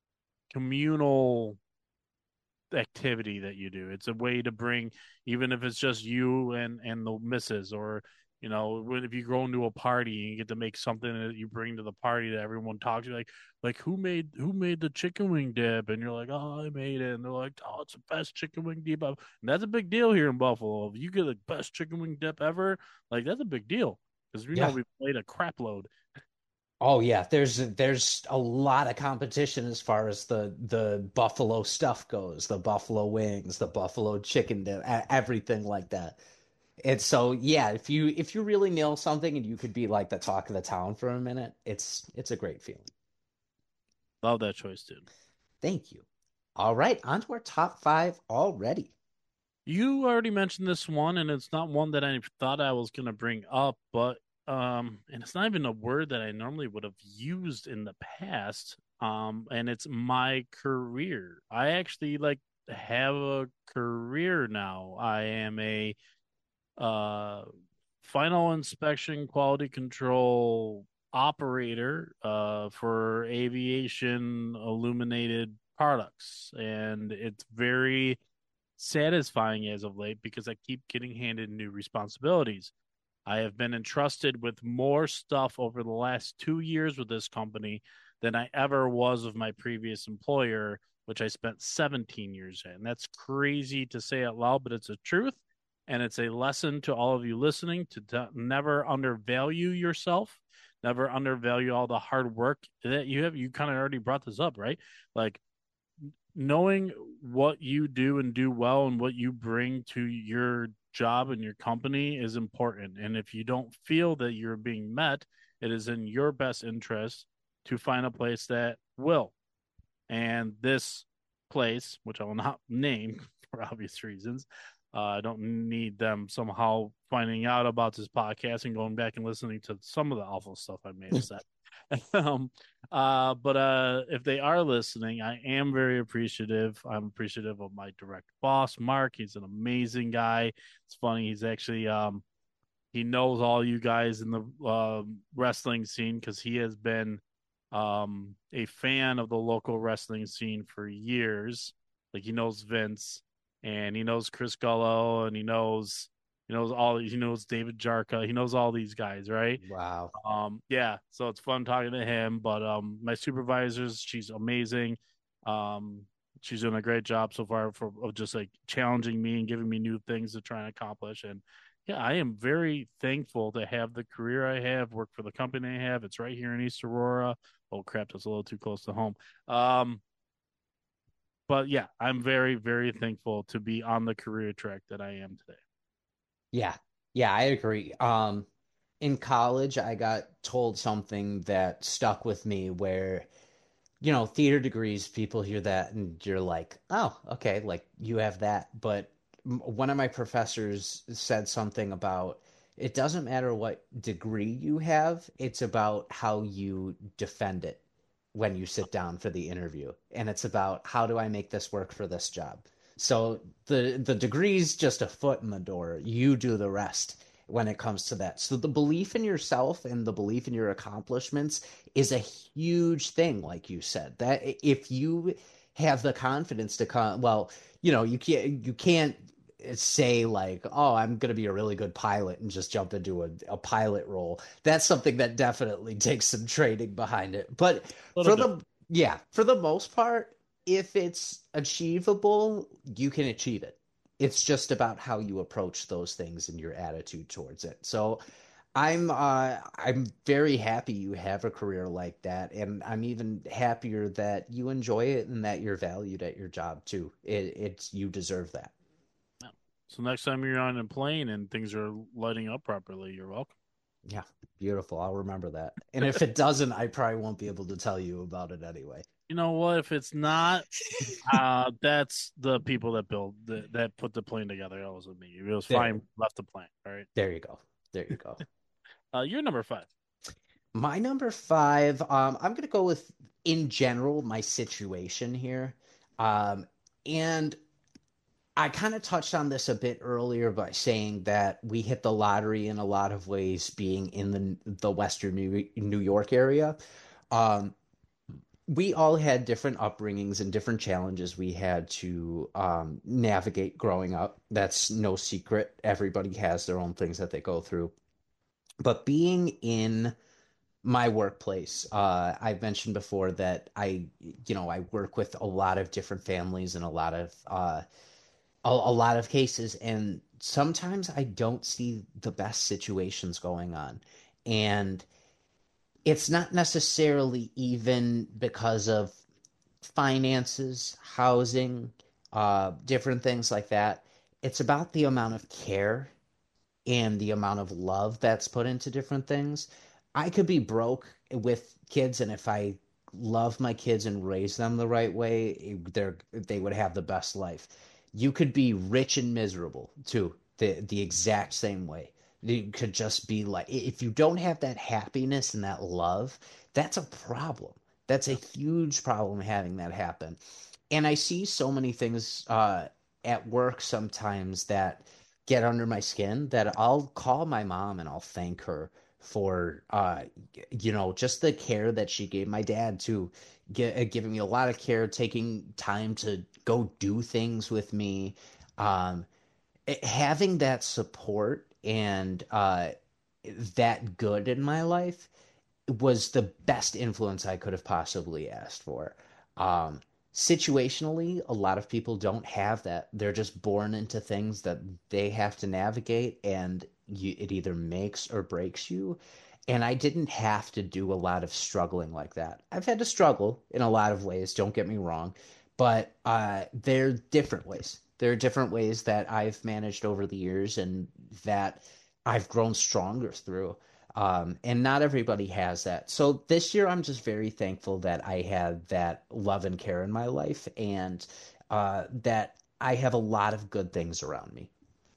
communal activity that you do. It's a way to bring, even if it's just you and and the missus, or you know, when if you go into a party and you get to make something that you bring to the party that everyone talks to, like like who made who made the chicken wing dip, and you're like, oh, I made it, and they're like, oh, it's the best chicken wing dip, and that's a big deal here in Buffalo. If you get the best chicken wing dip ever, like that's a big deal because we know Yeah. we played a crap load. Oh yeah, there's there's a lot of competition as far as the the buffalo stuff goes, the buffalo wings, the buffalo chicken, the, e- everything like that. And so yeah, if you if you really nail something and you could be like the talk of the town for a minute, it's it's a great feeling. Love that choice, dude. Thank you. All right, on to our top five already. You already mentioned this one, and it's not one that I thought I was going to bring up, but um, and it's not even a word that I normally would have used in the past. Um, and it's my career. I actually like have a career now. I am a uh final inspection quality control operator uh for aviation illuminated products, and it's very satisfying as of late because I keep getting handed new responsibilities. I have been entrusted with more stuff over the last two years with this company than I ever was with my previous employer, which I spent seventeen years in. That's crazy to say out loud, but it's a truth. And it's a lesson to all of you listening to t- never undervalue yourself, never undervalue all the hard work that you have. You kind of already brought this up, right? Like, knowing what you do and do well and what you bring to your job and your company is important. And if you don't feel that you're being met, it is in your best interest to find a place that will. And this place, which I will not name for obvious reasons, uh, I don't need them somehow finding out about this podcast and going back and listening to some of the awful stuff I may have said. um, uh, but uh, if they are listening, I am very appreciative. I'm appreciative of my direct boss, Mark. He's an amazing guy. It's funny. He's actually um, he knows all you guys in the uh, wrestling scene because he has been um, a fan of the local wrestling scene for years. Like, he knows Vince, and he knows Chris Gullo, and he knows he knows all he knows David Jarka. He knows all these guys, right? Wow. Um, yeah, so it's fun talking to him. But um, my supervisors, she's amazing. Um, she's doing a great job so far for of just like challenging me and giving me new things to try and accomplish. And yeah, I am very thankful to have the career I have, work for the company I have. It's right here in East Aurora. Oh crap, that's a little too close to home. Um, but yeah, I'm very, very thankful to be on the career track that I am today. Yeah. Yeah, I agree. Um, in college, I got told something that stuck with me where, you know, theater degrees, people hear that and you're like, oh, okay, like you have that. But m- one of my professors said something about it doesn't matter what degree you have, it's about how you defend it when you sit down for the interview. And it's about how do I make this work for this job? So the the degree's just a foot in the door. You do the rest when it comes to that. So the belief in yourself and the belief in your accomplishments is a huge thing, like you said. That if you have the confidence to come, well, you know, you can't you can't say like, oh, I'm going to be a really good pilot and just jump into a, a pilot role. That's something that definitely takes some training behind it. But for Bit. the yeah, for the most part, if it's achievable, you can achieve it. It's just about how you approach those things and your attitude towards it. So I'm uh I'm very happy you have a career like that, and I'm even happier that you enjoy it and that you're valued at your job too. It, it's you deserve that. Yeah. So next time you're on a plane and things are lighting up properly, you're welcome. Yeah, beautiful. I'll remember that. And if it doesn't, I probably won't be able to tell you about it anyway. You know what? If it's not, uh, that's the people that build the, that put the plane together. That wasn't me. It was There, fine. Left the plane. All right. there you go. There you go. Uh, you're number five. My number five, um, I'm gonna go with in general my situation here. Um, and I kind of touched on this a bit earlier by saying that we hit the lottery in a lot of ways being in the the Western New, New York area. Um, we all had different upbringings and different challenges we had to um, navigate growing up. That's no secret. Everybody has their own things that they go through. But being in my workplace, uh, I've mentioned before that I, you know, I work with a lot of different families and a lot of uh, a, a lot of cases, and sometimes I don't see the best situations going on, and it's not necessarily even because of finances, housing, uh, different things like that. It's about the amount of care and the amount of love that's put into different things. I could be broke with kids, and if I love my kids and raise them the right way, they're they would have the best life. You could be rich and miserable too, the the exact same way. It could just be like, if you don't have that happiness and that love, that's a problem. That's a huge problem having that happen. And I see so many things uh, at work sometimes that get under my skin that I'll call my mom and I'll thank her for, uh, you know, just the care that she gave my dad to get, giving me a lot of care, taking time to go do things with me. Um, Having that support and uh, that good in my life was the best influence I could have possibly asked for. Um, Situationally, a lot of people don't have that. They're just born into things that they have to navigate, and you, it either makes or breaks you. And I didn't have to do a lot of struggling like that. I've had to struggle in a lot of ways, don't get me wrong, but uh, they're different ways. There are different ways that I've managed over the years and that I've grown stronger through. Um, and not everybody has that. So this year, I'm just very thankful that I had that love and care in my life, and uh, that I have a lot of good things around me.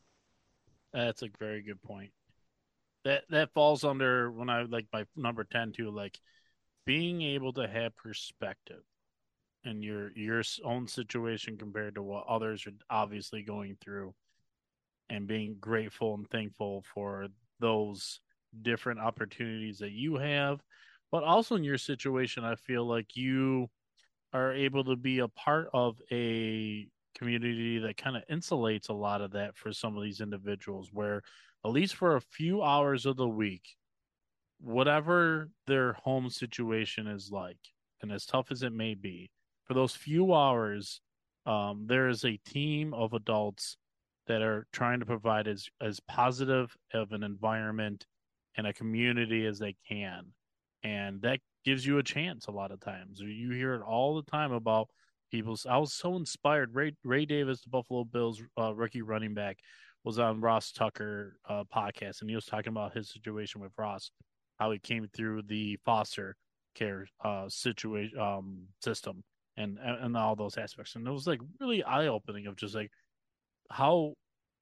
That's a very good point. That that falls under when I like my number ten too, like being able to have perspective in your your own situation compared to what others are obviously going through, and being grateful and thankful for those different opportunities that you have. But also in your situation, I feel like you are able to be a part of a community that kind of insulates a lot of that for some of these individuals, where at least for a few hours of the week, whatever their home situation is like, and as tough as it may be, for those few hours, um, there is a team of adults that are trying to provide as, as positive of an environment and a community as they can. And that gives you a chance a lot of times. You hear it all the time about people. I was so inspired. Ray, Ray Davis, the Buffalo Bills uh, rookie running back, was on Ross Tucker uh, podcast, and he was talking about his situation with Ross, how he came through the foster care uh, situation um, system, and and all those aspects. And it was like really eye opening of just like how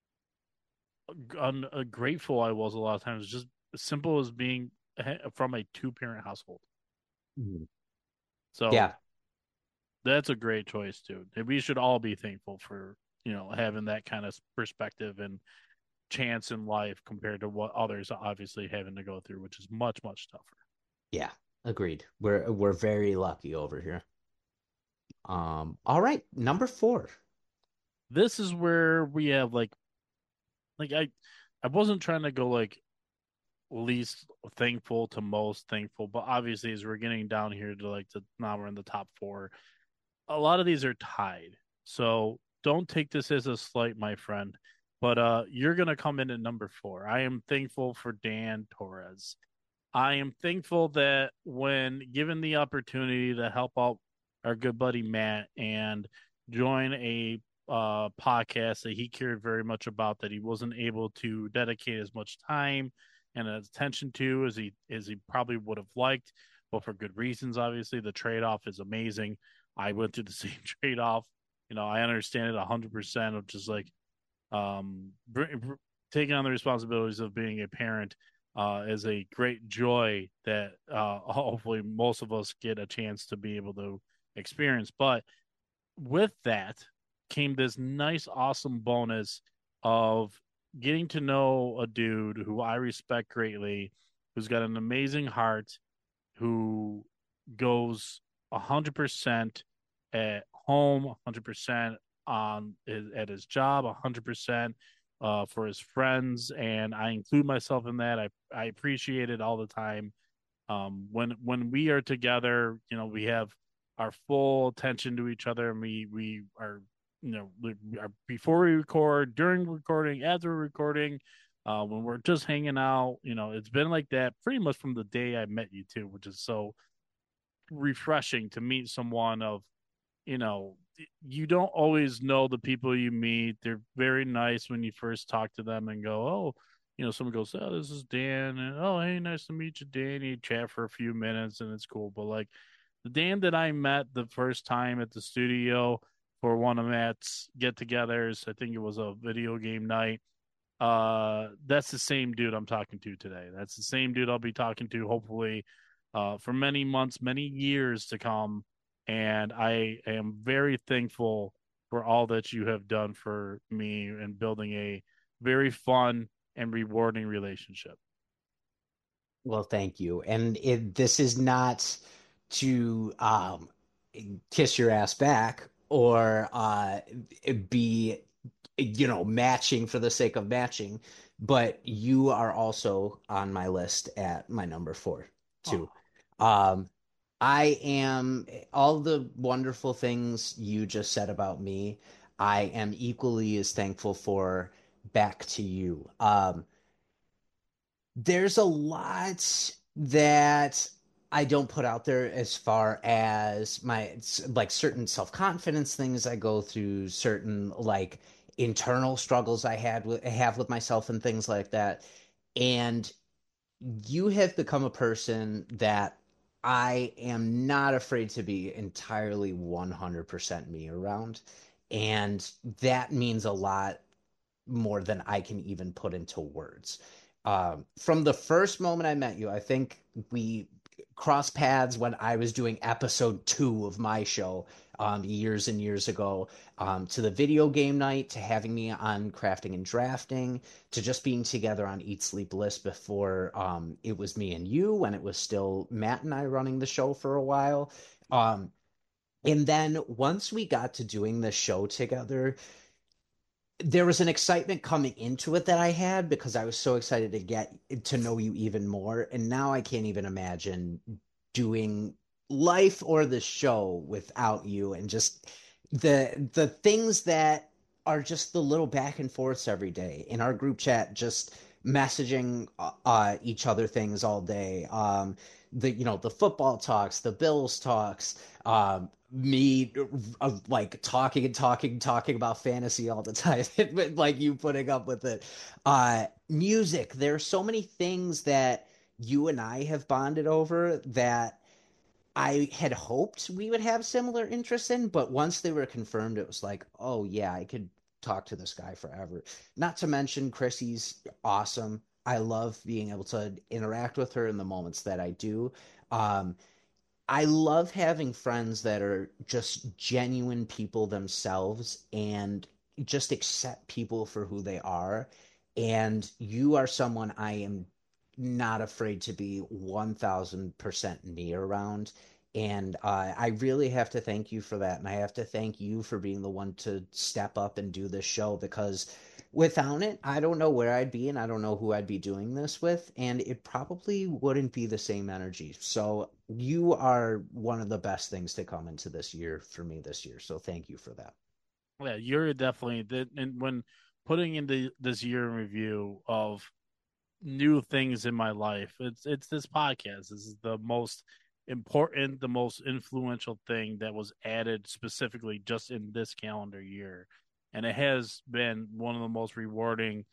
un- uh, grateful I was a lot of times, just as simple as being from a two parent household. Mhm. So Yeah, that's a great choice too. We should all be thankful for, you know, having that kind of perspective and chance in life compared to what others are obviously having to go through, which is much, much tougher. yeah, agreed. We're we're very lucky over here. Um, all right, number four. This is where we have like like I I wasn't trying to go like least thankful to most thankful, but obviously as we're getting down here to like the now we're in the top four, a lot of these are tied. So don't take this as a slight, my friend. But uh you're gonna come in at number four. I am thankful for Dan Torres. I am thankful that when given the opportunity to help out our good buddy Matt and join a uh, podcast that he cared very much about, that he wasn't able to dedicate as much time and attention to as he as he probably would have liked, but for good reasons. Obviously, the trade off is amazing. I went through the same trade off. You know, I understand it a hundred percent of just like um, br- br- taking on the responsibilities of being a parent uh, is a great joy that uh, hopefully most of us get a chance to be able to experience. But with that came this nice, awesome bonus of getting to know a dude who I respect greatly, who's got an amazing heart, who goes one hundred percent at home, one hundred percent on his, at his job, one hundred percent uh, for his friends, and I include myself in that. I I appreciate it all the time. Um, when when we are together, you know, we have our full attention to each other, and we we are, you know, we are, before we record, during recording, after recording, uh, when we're just hanging out. You know, it's been like that pretty much from the day I met you too, which is so refreshing to meet someone of, you know, you don't always know the people you meet. They're very nice when you first talk to them and go, oh, you know, someone goes, oh, this is Dan. And, oh, hey, nice to meet you, Dan. You chat for a few minutes and it's cool. But like the Dan that I met the first time at the studio for one of Matt's get togethers, I think it was a video game night. uh, that's the same dude I'm talking to today. That's the same dude I'll be talking to, hopefully, uh, for many months, many years to come. And I am very thankful for all that you have done for me and building a very fun and rewarding relationship. Well, thank you. And it, this is not to um, kiss your ass back or uh, be, you know, matching for the sake of matching, but you are also on my list at my number four, Oh, too. Um, I am all the wonderful things you just said about me. I am equally as thankful for back to you. Um, there's a lot that I don't put out there as far as my like certain self-confidence things I go through, certain like internal struggles I had with have with myself and things like that. And you have become a person that I am not afraid to be entirely one hundred percent me around. And that means a lot more than I can even put into words. Um, from the first moment I met you, I think we crossed paths when I was doing episode two of my show um, years and years ago, um, to the video game night, to having me on Crafting and Drafting, to just being together on Eat Sleep Bliss before um, it was me and you, when it was still Matt and I running the show for a while. Um, and then once we got to doing the show together, there was an excitement coming into it that I had because I was so excited to get to know you even more. And now I can't even imagine doing life or the show without you, and just the the things that are just the little back and forths every day in our group chat, just messaging uh, each other things all day. Um, the you know the football talks, the Bills talks, um, me uh, like talking and talking, talking about fantasy all the time, like you putting up with it. Uh, music. There are so many things that you and I have bonded over that I had hoped we would have similar interests in, but once they were confirmed, it was like, oh yeah, I could talk to this guy forever. Not to mention Chrissy's awesome. I love being able to interact with her in the moments that I do. Um, I love having friends that are just genuine people themselves and just accept people for who they are. And you are someone I am not afraid to be one thousand percent me around. And uh, I really have to thank you for that. And I have to thank you for being the one to step up and do this show, because without it, I don't know where I'd be and I don't know who I'd be doing this with. And it probably wouldn't be the same energy. So you are one of the best things to come into this year for me this year. So thank you for that. yeah, you're definitely the, and when putting into this year in review of new things in my life, it's it's this podcast. This is the most important, the most influential thing that was added specifically just in this calendar year. And it has been one of the most rewarding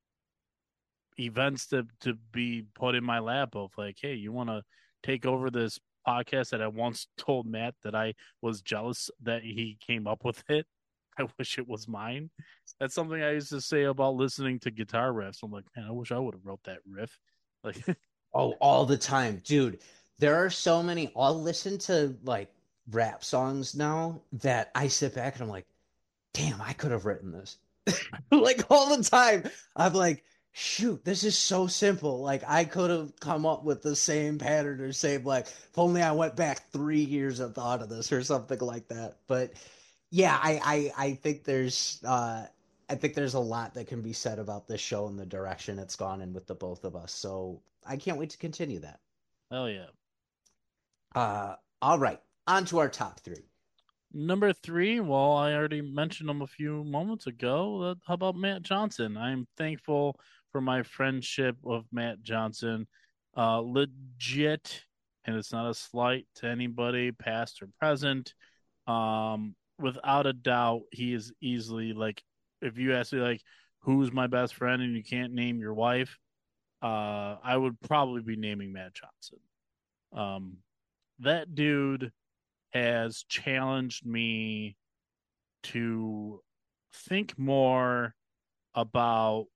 events to to be put in my lap of like, hey, you want to take over this podcast that I once told Matt that I was jealous that he came up with it. I wish it was mine. That's something I used to say about listening to guitar riffs. I'm like, man, I wish I would have wrote that riff. Like, Oh, all the time, dude. There are so many. I'll listen to like rap songs now that I sit back and I'm like, damn, I could have written this. Like all the time. I'm like, shoot, this is so simple. Like I could have come up with the same pattern or same like if only I went back three years and thought of this or something like that. But yeah, I I, I think there's uh I think there's a lot that can be said about this show and the direction it's gone in with the both of us. So I can't wait to continue that. hell yeah. Uh all right, on to our top three. Number three, well, I already mentioned him a few moments ago. Uh, How about Matt Johnson? I'm thankful for my friendship of Matt Johnson. Uh, legit, and it's not a slight to anybody, past or present. Um, without a doubt, he is easily like, if you ask me, like, who's my best friend and you can't name your wife, uh, I would probably be naming Matt Johnson. Um, that dude has challenged me to think more about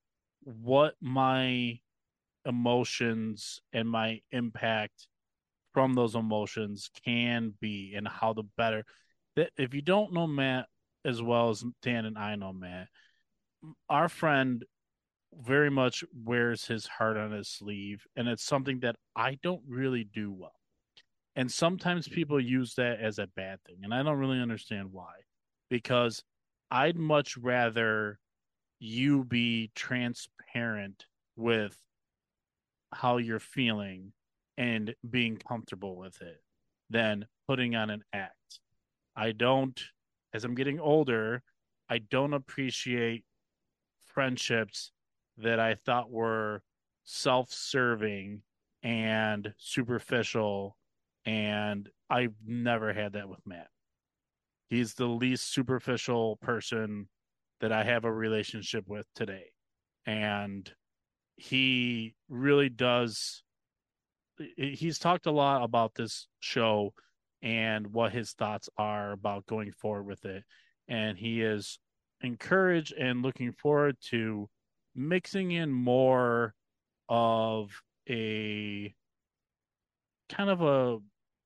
what my emotions and my impact from those emotions can be, and how the better that if you don't know Matt as well as Dan and I know Matt, our friend very much wears his heart on his sleeve, and it's something that I don't really do well. And sometimes people use that as a bad thing, and I don't really understand why. Because I'd much rather you be transparent with how you're feeling and being comfortable with it than putting on an act. I don't, as I'm getting older, I don't appreciate friendships that I thought were self serving and superficial. And I've never had that with Matt. He's the least superficial person that I have a relationship with today. And he really does. He's talked a lot about this show and what his thoughts are about going forward with it. And he is encouraged and looking forward to mixing in more of a kind of a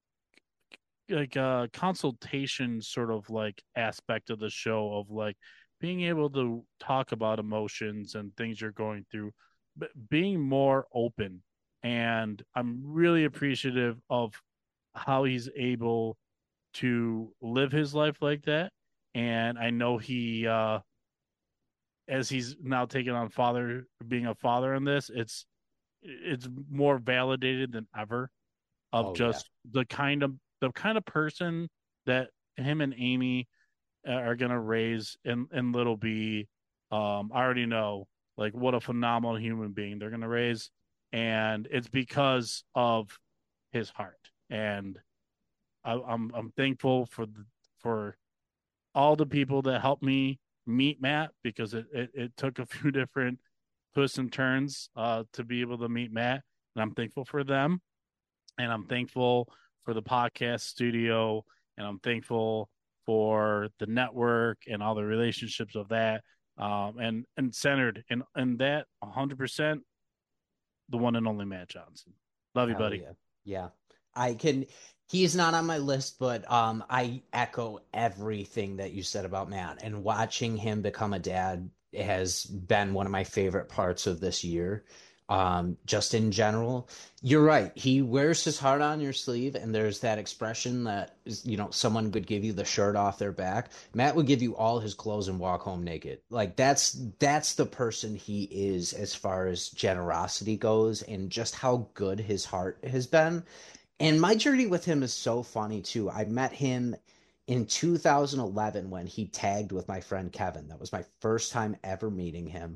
like a consultation sort of like aspect of the show of like being able to talk about emotions and things you're going through, but being more open. And I'm really appreciative of how he's able to live his life like that. And I know he, uh, as he's now taking on father, being a father in this, it's it's more validated than ever of Oh yeah. just the kind of the kind of person that him and Amy are gonna raise in in Little B. Um, I already know like what a phenomenal human being they're gonna raise, and it's because of his heart. And I, I'm I'm thankful for the, for all the people that helped me meet Matt, because it, it, it took a few different twists and turns uh, to be able to meet Matt, and I'm thankful for them, and I'm thankful for the podcast studio, and I'm thankful for the network and all the relationships of that, um, and and centered in in that one hundred percent the one and only Matt Johnson. Love you, Hell buddy. yeah. Yeah. I can he's not on my list, but um I echo everything that you said about Matt, and watching him become a dad has been one of my favorite parts of this year. Um, just in general, you're right. He wears his heart on your sleeve, and there's that expression that is, you know, someone would give you the shirt off their back. Matt would give you all his clothes and walk home naked. Like that's that's the person he is as far as generosity goes, and just how good his heart has been. And my journey with him is so funny too. I met him in two thousand eleven when he tagged with my friend Kevin. That was my first time ever meeting him.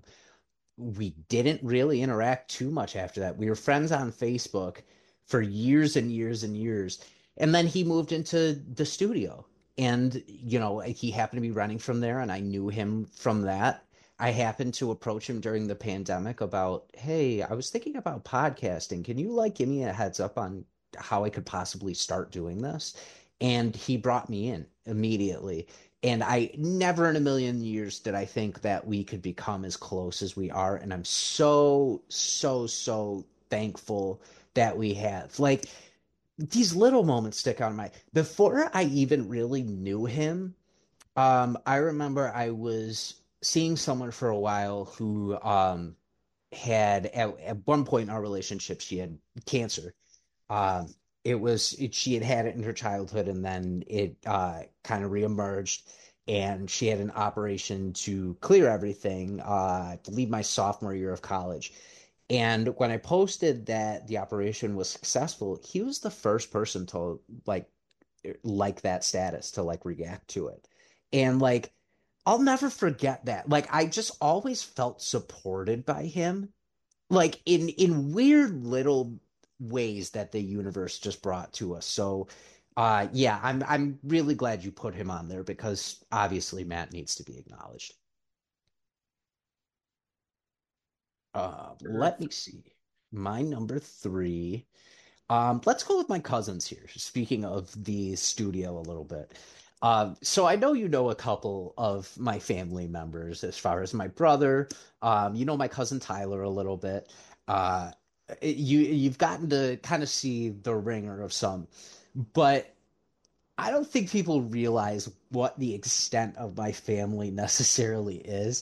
We didn't really interact too much after that. We were friends on Facebook for years and years and years. And then he moved into the studio. And, you know, he happened to be running from there, and I knew him from that. I happened to approach him during the pandemic about, hey, I was thinking about podcasting. Can you like give me a heads up on how I could possibly start doing this? And he brought me in immediately. And I never in a million years did I think that we could become as close as we are. And I'm so, so, so thankful that we have. Like these little moments stick out in my before I even really knew him. Um, I remember I was seeing someone for a while who um had at, at one point in our relationship, she had cancer. Um, it was it, she had had it in her childhood, and then it uh, kind of reemerged, and she had an operation to clear everything. Uh, I believe my sophomore year of college. And when I posted that the operation was successful, he was the first person to like like that status, to like react to it, and like I'll never forget that. Like I just always felt supported by him, like in in weird little ways that the universe just brought to us. So uh yeah, I'm I'm really glad you put him on there, because obviously Matt needs to be acknowledged. Uh let me see. My number three. Um, let's go with my cousins here. Speaking of the studio a little bit. Um, so I know you know a couple of my family members as far as my brother. Um, you know my cousin Tyler a little bit. Uh, you you've gotten to kind of see the ringer of some, but I don't think people realize what the extent of my family necessarily is.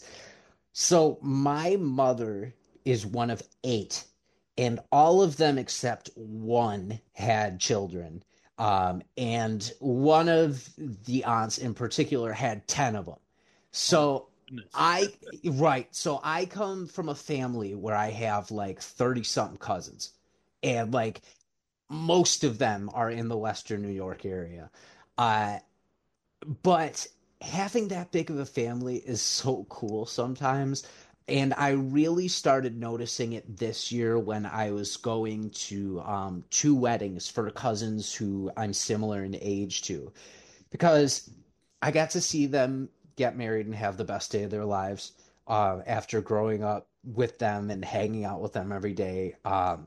So my mother is one of eight, and all of them except one had children. Um, and one of the aunts in particular had ten of them. Oh my So goodness. I, right. So I come from a family where I have like thirty something cousins, and like most of them are in the Western New York area. Uh, but having that big of a family is so cool sometimes. And I really started noticing it this year when I was going to um, two weddings for cousins who I'm similar in age to, because I got to see them get married and have the best day of their lives uh, after growing up with them and hanging out with them every day. Um,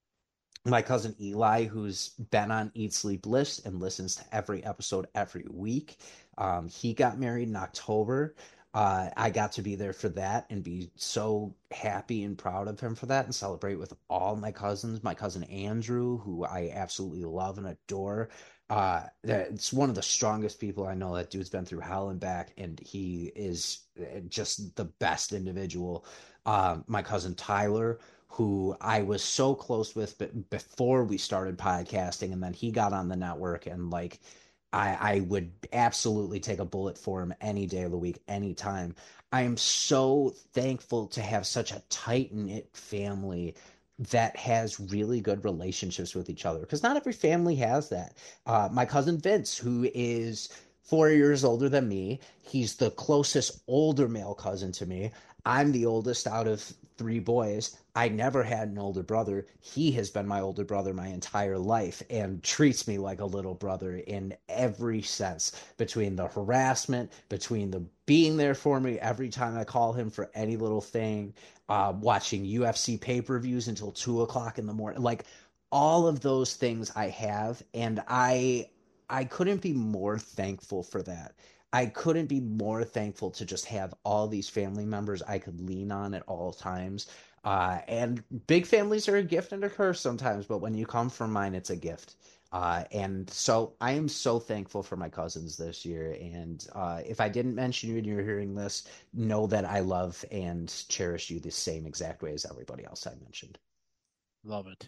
my cousin Eli, who's been on Eat Sleep List and listens to every episode every week. Um, he got married in October. Uh, I got to be there for that and be so happy and proud of him for that and celebrate with all my cousins. My cousin Andrew, who I absolutely love and adore. Uh, it's one of the strongest people I know. That dude's been through hell and back, and he is uh, just the best individual. Um, my cousin Tyler, who I was so close with but before we started podcasting, and then he got on the network, and like I, I would absolutely take a bullet for him any day of the week, anytime. I am so thankful to have such a tight knit family that has really good relationships with each other because not every family has that. Uh, my cousin Vince, who is four years older than me, he's the closest older male cousin to me. I'm the oldest out of three boys. I never had an older brother. He has been my older brother my entire life and treats me like a little brother in every sense, between the harassment, between the being there for me every time I call him for any little thing, uh, watching U F C pay per views until two o'clock in the morning. Like all of those things I have, and I I couldn't be more thankful for that. I couldn't be more thankful to just have all these family members I could lean on at all times. Uh, and big families are a gift and a curse sometimes, but when you come from mine, it's a gift. Uh, and so I am so thankful for my cousins this year. And uh, if I didn't mention you and you're hearing this, know that I love and cherish you the same exact way as everybody else I mentioned. Love it.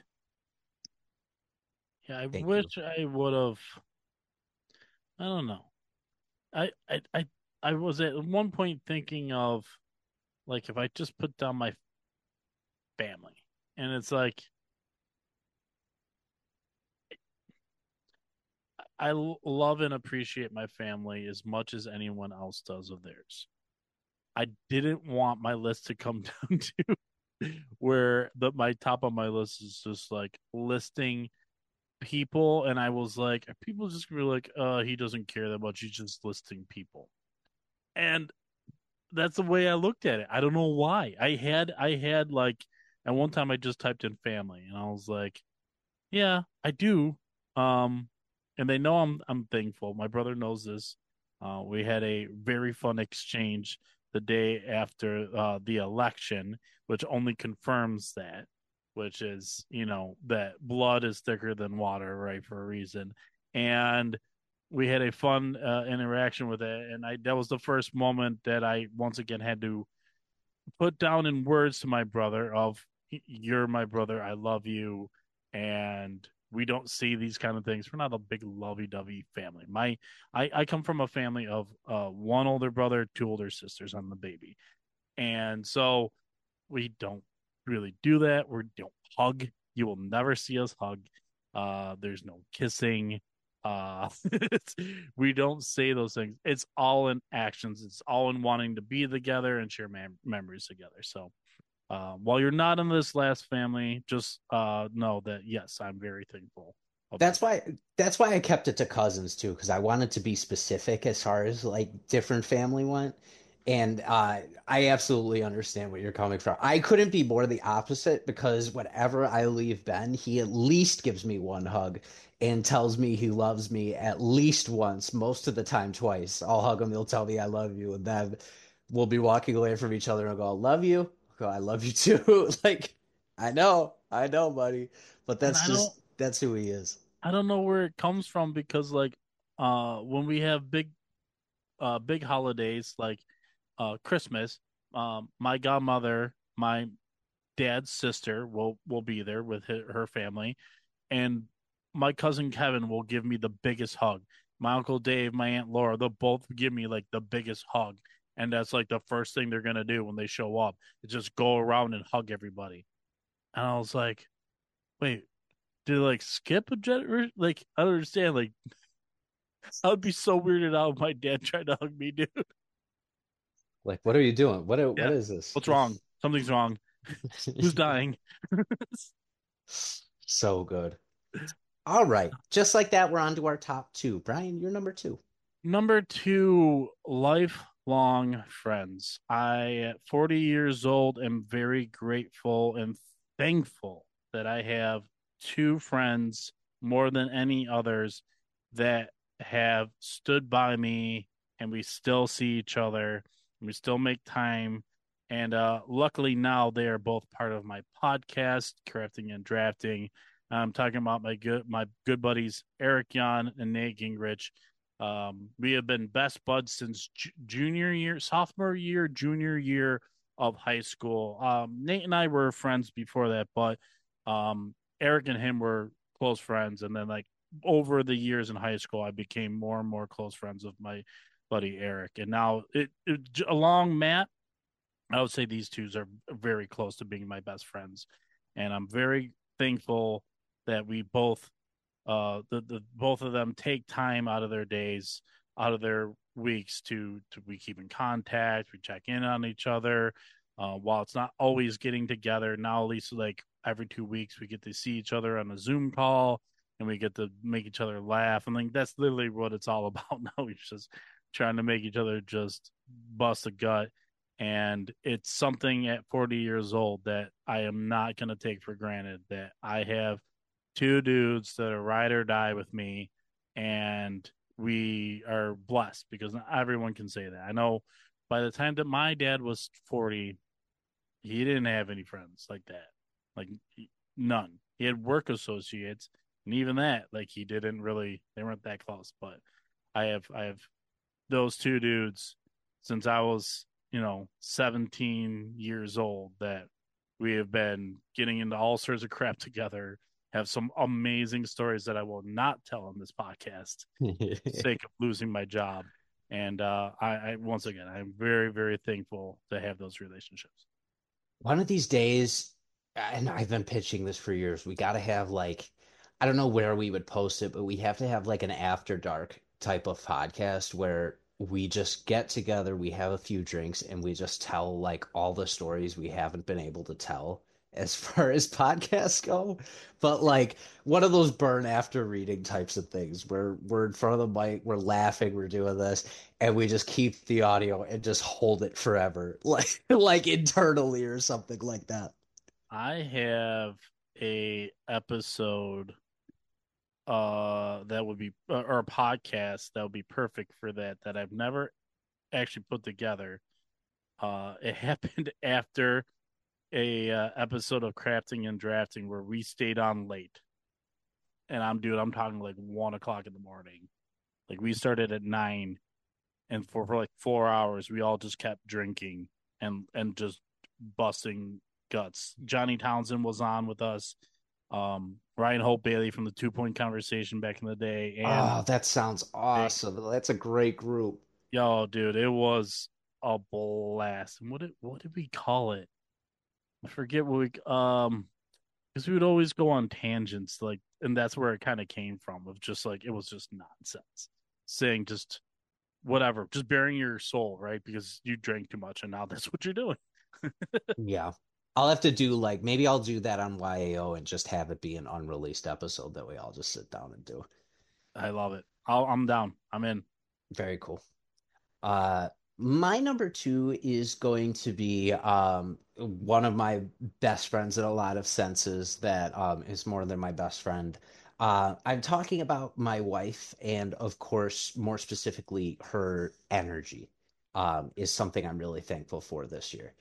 Yeah, I Thank you. wish I would have. I don't know. I, I, I, I was at one point thinking of like if I just put down my family, and it's like I l- love and appreciate my family as much as anyone else does of theirs. I didn't want my list to come down to where the my top of my list is just like listing people, and I was like, are people just gonna be like, uh, he doesn't care that much, he's just listing people. And that's the way I looked at it. I don't know why. I had I had like at one time I just typed in family and I was like, yeah, I do. Um, and they know I'm I'm thankful. My brother knows this. Uh, we had a very fun exchange the day after uh, the election, which only confirms that, which is, you know, that blood is thicker than water, right, for a reason. And we had a fun uh, interaction with it, and I that was the first moment that I once again had to put down in words to my brother of you're my brother, I love you, and we don't see these kind of things. We're not a big lovey-dovey family. My I, I come from a family of uh, one older brother, two older sisters. I'm the baby, and so we don't really do that. We don't hug. You will never see us hug. Uh, there's no kissing. Uh, we don't say those things. It's all in actions. It's all in wanting to be together and share mem- memories together. So, uh, while you're not in this last family, just uh, know that yes, I'm very thankful of my That's why that's why I kept it to cousins too, because I wanted to be specific as far as like different family went. And uh, I absolutely understand what you're coming from. I couldn't be more the opposite because whenever I leave Ben, he at least gives me one hug and tells me he loves me at least once, most of the time twice. I'll hug him, he'll tell me I love you, and then we'll be walking away from each other and I'll go, love you. I'll go, I love you too. Like, I know, I know, buddy. But And that's I don't just that's who he is. I don't know where it comes from because like uh when we have big uh big holidays like uh Christmas, um my godmother, my dad's sister will will be there with her, her family, and my cousin Kevin will give me the biggest hug. My uncle Dave, my aunt Laura, they'll both give me like the biggest hug, and that's like the first thing they're gonna do when they show up is just go around and hug everybody. And I was like, wait, did like skip a gen? Like I don't understand. Like I would be so weirded out if my dad tried to hug me, dude. Like, what are you doing? What what Yeah, is this? what's wrong? Something's wrong. Who's dying? So good. All right. Just like that, we're on to our top two. Brian, you're number two. Number two, lifelong friends. I, at forty years old, am very grateful and thankful that I have two friends more than any others that have stood by me, and we still see each other and we still make time. And uh, luckily now they are both part of my podcast, Crafting and Drafting. I'm talking about my good my good buddies Eric Jan and Nate Gingrich. Um, we have been best buds since j- junior year, sophomore year, junior year of high school. Um, Nate and I were friends before that, but um, Eric and him were close friends. And then, like, over the years in high school, I became more and more close friends with my buddy Eric. And now, it, it along Matt, I would say these two are very close to being my best friends. And I'm very thankful that we both uh the, the both of them take time out of their days, out of their weeks to to we keep in contact, we check in on each other. Uh while it's not always getting together now, at least like every two weeks we get to see each other on a Zoom call, and we get to make each other laugh. And like that's literally what it's all about now. We're just trying to make each other just bust a gut. And it's something at forty years old that I am not going to take for granted, that I have two dudes that are ride or die with me, and we are blessed because not everyone can say that. I know by the time that my dad was forty, he didn't have any friends like that, like none. He had work associates, and even that, like he didn't really, they weren't that close. But I have, I have those two dudes since I was, you know, seventeen years old, that we have been getting into all sorts of crap together, have some amazing stories that I will not tell on this podcast for the sake of losing my job. And uh, I, I, once again, I'm very, very thankful to have those relationships. One of these days, and I've been pitching this for years, we got to have like, I don't know where we would post it, but we have to have like an after dark type of podcast where we just get together, we have a few drinks, and we just tell like all the stories we haven't been able to tell as far as podcasts go. But like one of those burn after reading types of things where we're in front of the mic, we're laughing, we're doing this, and we just keep the audio and just hold it forever, like like internally or something like that. I have a episode uh that would be uh, or a podcast that would be perfect for that, that I've never actually put together. Uh it happened after a uh, episode of Crafting and Drafting where we stayed on late. And I'm dude, I'm talking like one o'clock in the morning. Like we started at nine, and for, for like four hours we all just kept drinking and and just busting guts. Johnny Townsend was on with us. Um, Ryan Hope Bailey from the Two Point Conversation back in the day, and Oh, that sounds awesome. That's a great group. yo, dude, it was a blast. And what did what did we call it? I forget what we um because we would always go on tangents, like, and that's where it kind of came from, of just like it was just nonsense, saying just whatever, just bearing your soul, right? Because you drank too much, and now that's what you're doing. Yeah. I'll have to do like maybe I'll do that on Y A O and just have it be an unreleased episode that we all just sit down and do. I love it. I'll, I'm down. I'm in. Very cool. Uh My number two is going to be um, one of my best friends in a lot of senses that um, is more than my best friend. Uh, I'm talking about my wife, and of course, more specifically, her energy um, is something I'm really thankful for this year.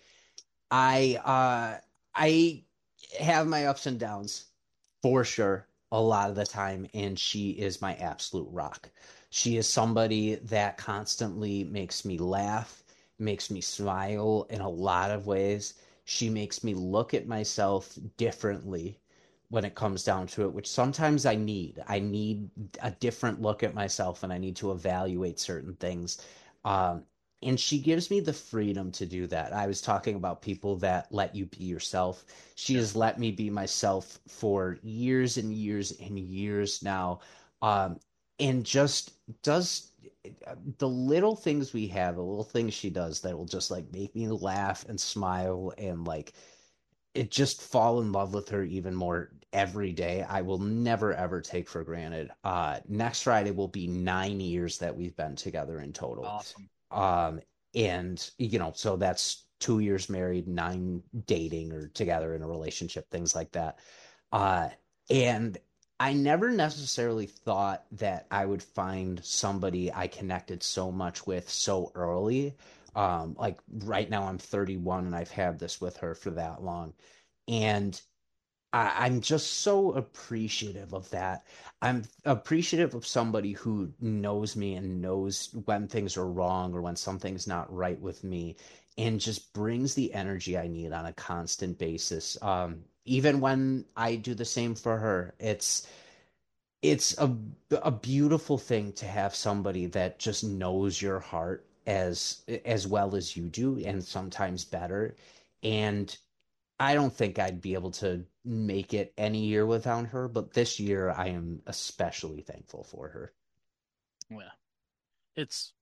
I uh I have my ups and downs for sure a lot of the time, and she is my absolute rock. She is somebody that constantly makes me laugh, makes me smile in a lot of ways. She makes me look at myself differently when it comes down to it, which sometimes I need. I need a different look at myself and I need to evaluate certain things. Um, and she gives me the freedom to do that. I was talking about people that let you be yourself. She Yeah. has let me be myself for years and years and years now. Um, and just does the little things we have, the little things she does that will just like make me laugh and smile and like it just fall in love with her even more every day. I will never ever take for granted. Uh, next Friday will be nine years that we've been together in total. Awesome. Um, and you know, so that's two years married, nine dating or together in a relationship, things like that. Uh, and I never necessarily thought that I would find somebody I connected so much with so early. Um, like right now I'm thirty-one and I've had this with her for that long. And I, I'm just so appreciative of that. I'm appreciative of somebody who knows me and knows when things are wrong or when something's not right with me and just brings the energy I need on a constant basis. Um, even when I do the same for her, it's it's a a beautiful thing to have somebody that just knows your heart as as well as you do and sometimes better. And I don't think I'd be able to make it any year without her, but this year I am especially thankful for her. Yeah. It's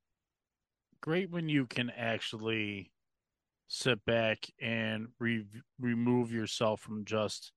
great when you can actually sit back and re- remove yourself from just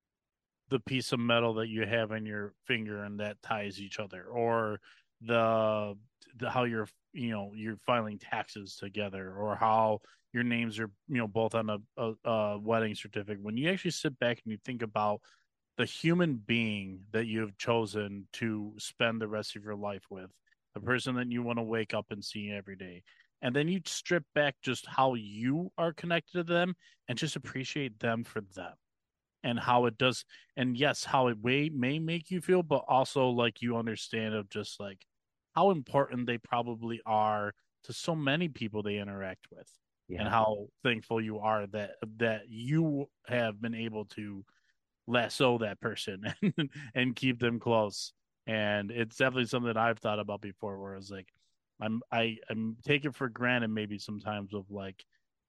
the piece of metal that you have in your finger and that ties each other, or the, the how you're you know you're filing taxes together, or how your names are you know both on a, a, a wedding certificate. When you actually sit back and you think about the human being that you have chosen to spend the rest of your life with, the person that you want to wake up and see every day. And then you strip back just how you are connected to them and just appreciate them for them and how it does. And yes, how it may, may make you feel, but also like you understand of just like how important they probably are to so many people they interact with and Yeah. how thankful you are that that you have been able to lasso that person and, and keep them close. And it's definitely something that I've thought about before, where it's like I'm I I'm taking for granted maybe sometimes of like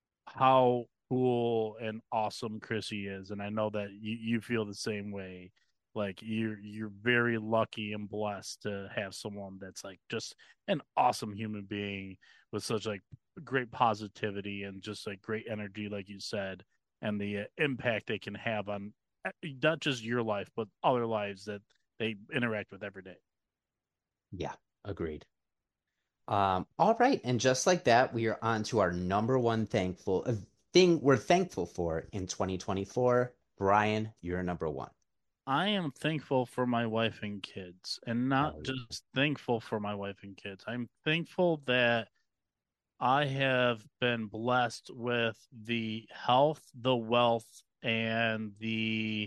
how cool and awesome Chrissy is, and I know that you, you feel the same way. Like you're you're very lucky and blessed to have someone that's like just an awesome human being with such like great positivity and just like great energy, like you said, and the uh, impact they can have on uh, not just your life but other lives that they interact with every day. Yeah. Agreed. Um, all right. And just like that, we are on to our number one thankful uh, thing we're thankful for in twenty twenty-four. Brian, you're number one. I am thankful for my wife and kids, and not Oh, yeah. just thankful for my wife and kids. I'm thankful that I have been blessed with the health, the wealth, and the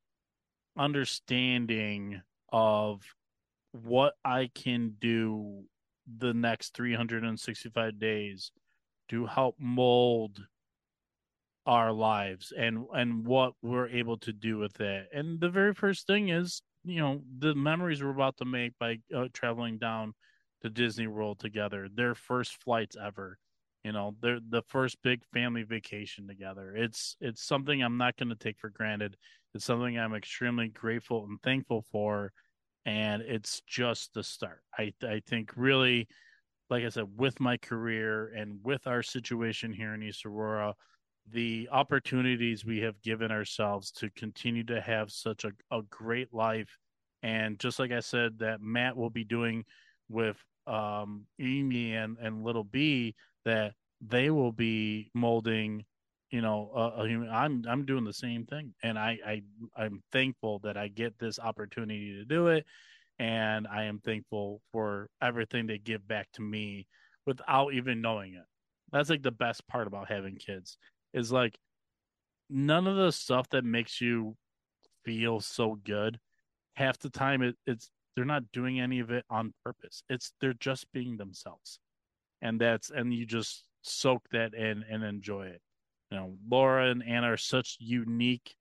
understanding of what I can do the next three hundred sixty-five days to help mold our lives and and what we're able to do with it. And the very first thing is, you know, the memories we're about to make by uh, traveling down to Disney World together. Their first flights ever. You know, they're the first big family vacation together. It's it's something I'm not going to take for granted. It's something I'm extremely grateful and thankful for, and it's just the start. I I think really, like I said, with my career and with our situation here in East Aurora, the opportunities we have given ourselves to continue to have such a, a great life. And just like I said, that Matt will be doing with um, Amy and, and Little B, that they will be molding, you know, a, a human. I'm I'm doing the same thing, and I I I'm thankful that I get this opportunity to do it, and I am thankful for everything they give back to me without even knowing it. That's like the best part about having kids is like none of the stuff that makes you feel so good. Half the time, it, it's they're not doing any of it on purpose. It's they're just being themselves, and that's and you just soak that in and enjoy it. You know, Laura and Anna are such unique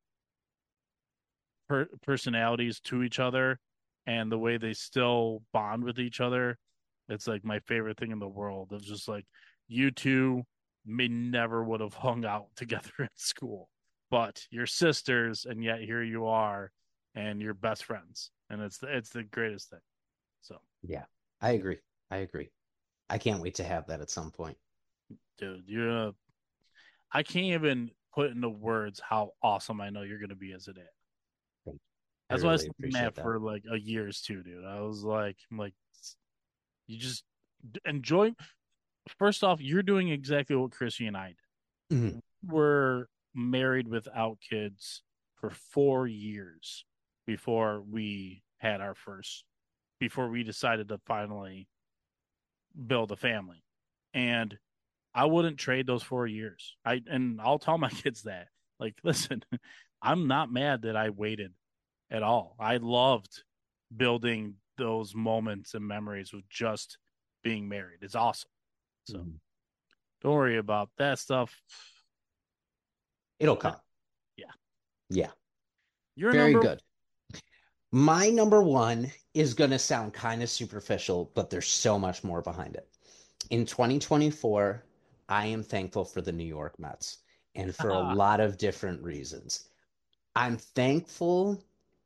per- personalities to each other, and the way they still bond with each other, it's like my favorite thing in the world. It's just like you two may never would have hung out together in school, but you're sisters, and yet here you are, and you're best friends, and it's the, it's the greatest thing. So, Yeah, I agree. I agree. I can't wait to have that at some point. dude, you're, uh, I can't even put into words how awesome I know you're going to be as a dad. Thank you. I That's why I really was appreciate Matt that. for like a years too, dude. I was like, I'm like, you just enjoy. First off, you're doing exactly what Chrissy and I Mhm. did. We're married without kids for four years before we had our first, before we decided to finally build a family. And I wouldn't trade those four years. I and I'll tell my kids that. Like, listen, I'm not mad that I waited at all. I loved building those moments and memories with just being married. It's awesome. So Mhm. don't worry about that stuff. It'll come. Yeah. Yeah. Your Very number good. My number one is going to sound kind of superficial, but there's so much more behind it. In twenty twenty-four, I am thankful for the New York Mets and for a lot of different reasons. I'm thankful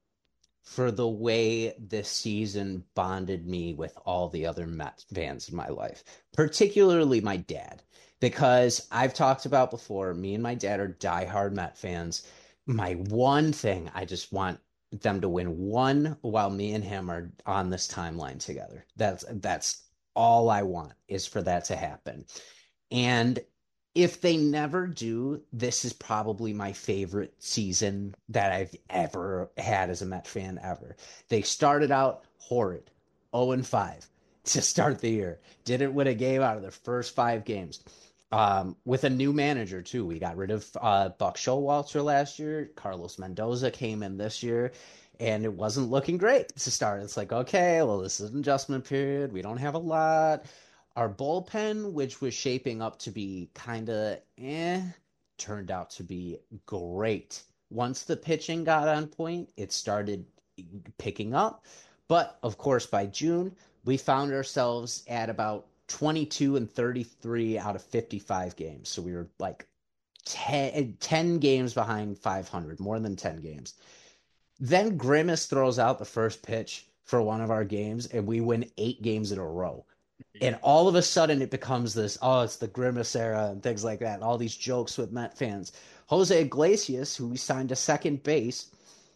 for the way this season bonded me with all the other Mets fans in my life, particularly my dad, because I've talked about before, me and my dad are diehard Met fans. My one thing, I just want them to win one while me and him are on this timeline together. That's that's all I want is for that to happen. And if they never do, this is probably my favorite season that I've ever had as a Met fan ever. They started out horrid, oh and five to start the year. Didn't win a game out of their first five games. Um, with a new manager too. We got rid of uh, Buck Showalter last year. Carlos Mendoza came in this year, and it wasn't looking great to start. It's like, okay, well, this is an adjustment period. We don't have a lot. Our bullpen, which was shaping up to be kind of eh, turned out to be great. Once the pitching got on point, it started picking up. But of course, by June, we found ourselves at about twenty-two and thirty-three out of fifty-five games. So we were like ten, ten games behind five hundred, more than ten games. Then Grimace throws out the first pitch for one of our games, and we win eight games in a row. And all of a sudden, it becomes this, oh, it's the Grimace era and things like that, and all these jokes with Met fans. Jose Iglesias, who we signed to second base,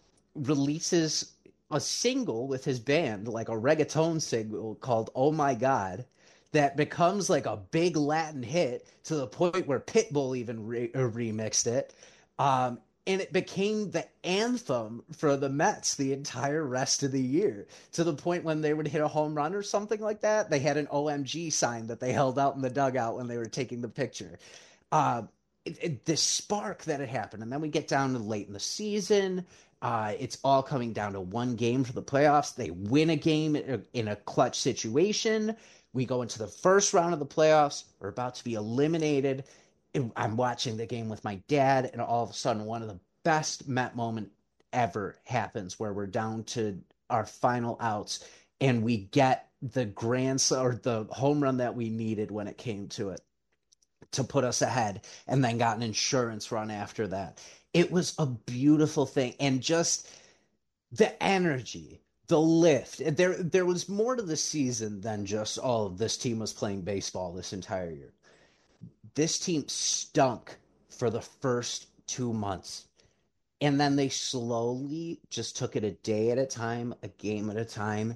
releases a single with his band, like a reggaeton single called Oh My God, that becomes like a big Latin hit to the point where Pitbull even re- uh, remixed it. Um, and it became the anthem for the Mets the entire rest of the year, to the point when they would hit a home run or something like that, they had an O M G sign that they held out in the dugout when they were taking the picture. Uh, it, it, this spark that had happened. And then we get down to late in the season. Uh, it's all coming down to one game for the playoffs. They win a game in a, in a clutch situation. We go into the first round of the playoffs. We're about to be eliminated. I'm watching the game with my dad, and all of a sudden, one of the best Met moment ever happens where we're down to our final outs, and we get the grand or the home run that we needed when it came to it to put us ahead, and then got an insurance run after that. It was a beautiful thing, and just the energy, the lift. There, there was more to the season than just, oh, this team was playing baseball this entire year. This team stunk for the first two months. And then they slowly just took it a day at a time, a game at a time,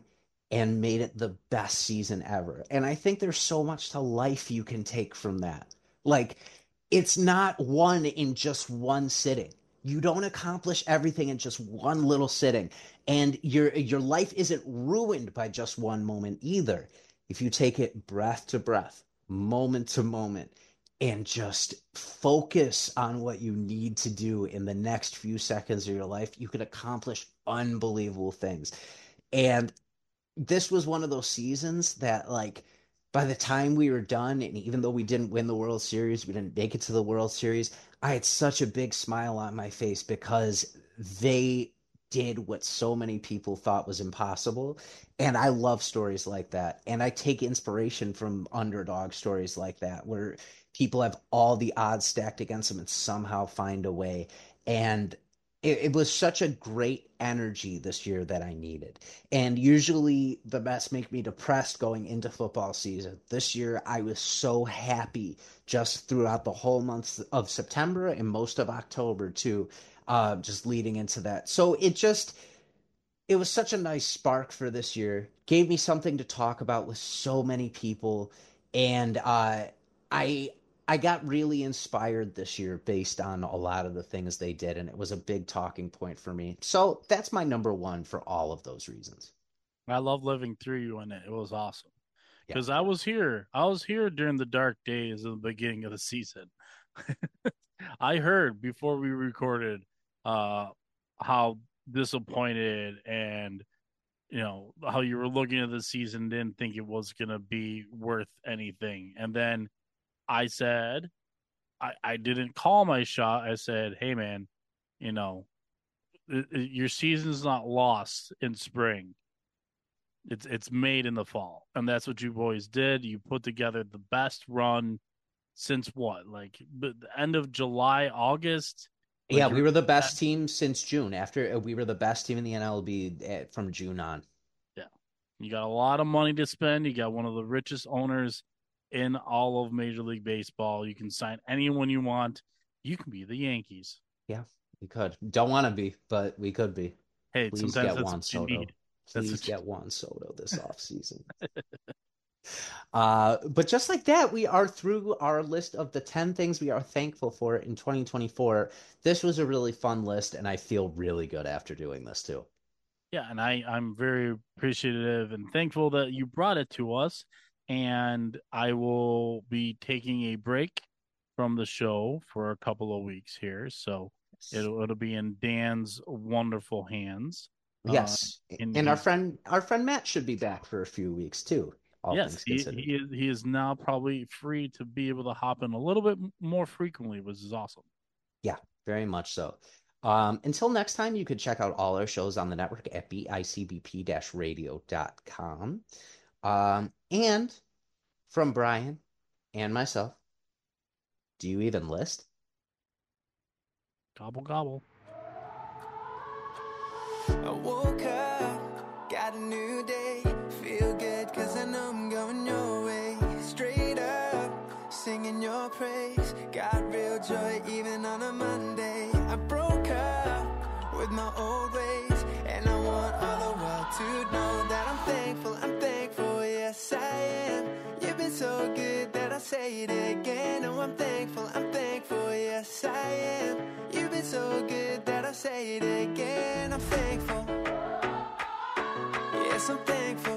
and made it the best season ever. And I think there's so much to life you can take from that. Like, it's not won in just one sitting. You don't accomplish everything in just one little sitting. And your your life isn't ruined by just one moment either. If you take it breath to breath, moment to moment, and just focus on what you need to do in the next few seconds of your life, you can accomplish unbelievable things. And this was one of those seasons that, like, by the time we were done, and even though we didn't win the World Series, we didn't make it to the World Series, I had such a big smile on my face because they did what so many people thought was impossible. And I love stories like that. And I take inspiration from underdog stories like that, where people have all the odds stacked against them and somehow find a way. And it, it was such a great energy this year that I needed. And usually the Mets make me depressed going into football season. This year I was so happy just throughout the whole month of September and most of October too, uh, just leading into that. So it just, it was such a nice spark for this year. Gave me something to talk about with so many people. And uh, I I got really inspired this year based on a lot of the things they did, and it was a big talking point for me. So that's my number one for all of those reasons. I love living through you in it. It was awesome. Yeah. Because I was here. I was here during the dark days of the beginning of the season. I heard before we recorded uh, how disappointed and, you know, how you were looking at the season, didn't think it was going to be worth anything. And then I said, I, I didn't call my shot. I said, hey, man, you know, it, it, your season's not lost in spring. It's it's made in the fall. And that's what you boys did. You put together the best run since what? Like the end of July, August? Like yeah, we were the best team since June. After we were the best team in the N L B at, from June on. Yeah. You got a lot of money to spend. You got one of the richest owners in all of Major League Baseball. You can sign anyone you want. You can be the Yankees. Yeah, we could. Don't want to be, but we could be. Hey, Please sometimes get that's Juan what you Soto. need. Please That's get Juan Soto this offseason. uh, but just like that, we are through our list of the ten things we are thankful for in twenty twenty-four. This was a really fun list, and I feel really good after doing this too. Yeah, and I, I'm very appreciative and thankful that you brought it to us. And I will be taking a break from the show for a couple of weeks here. So it'll it'll be in Dan's wonderful hands. Yes, uh, and, and our friend our friend Matt should be back for a few weeks too. All yes, he, he is he is now probably free to be able to hop in a little bit more frequently, which is awesome. Yeah, very much so. Um, until next time, you can check out all our shows on the network at b i c b p dash radio dot com. Um, and from Brian and myself, do you even list? Gobble, gobble. I woke up, got a new day, feel good cause I know I'm going your way. Straight up, singing your praise, got real joy even on a Monday. I broke up with my old ways, and I want all the world to know that I'm thankful, I'm thankful, yes I am. You've been so good that I say it again. Oh, I'm thankful, I'm thankful, yes I am. You've been so good that I say it again. I'm thankful, yes I'm thankful.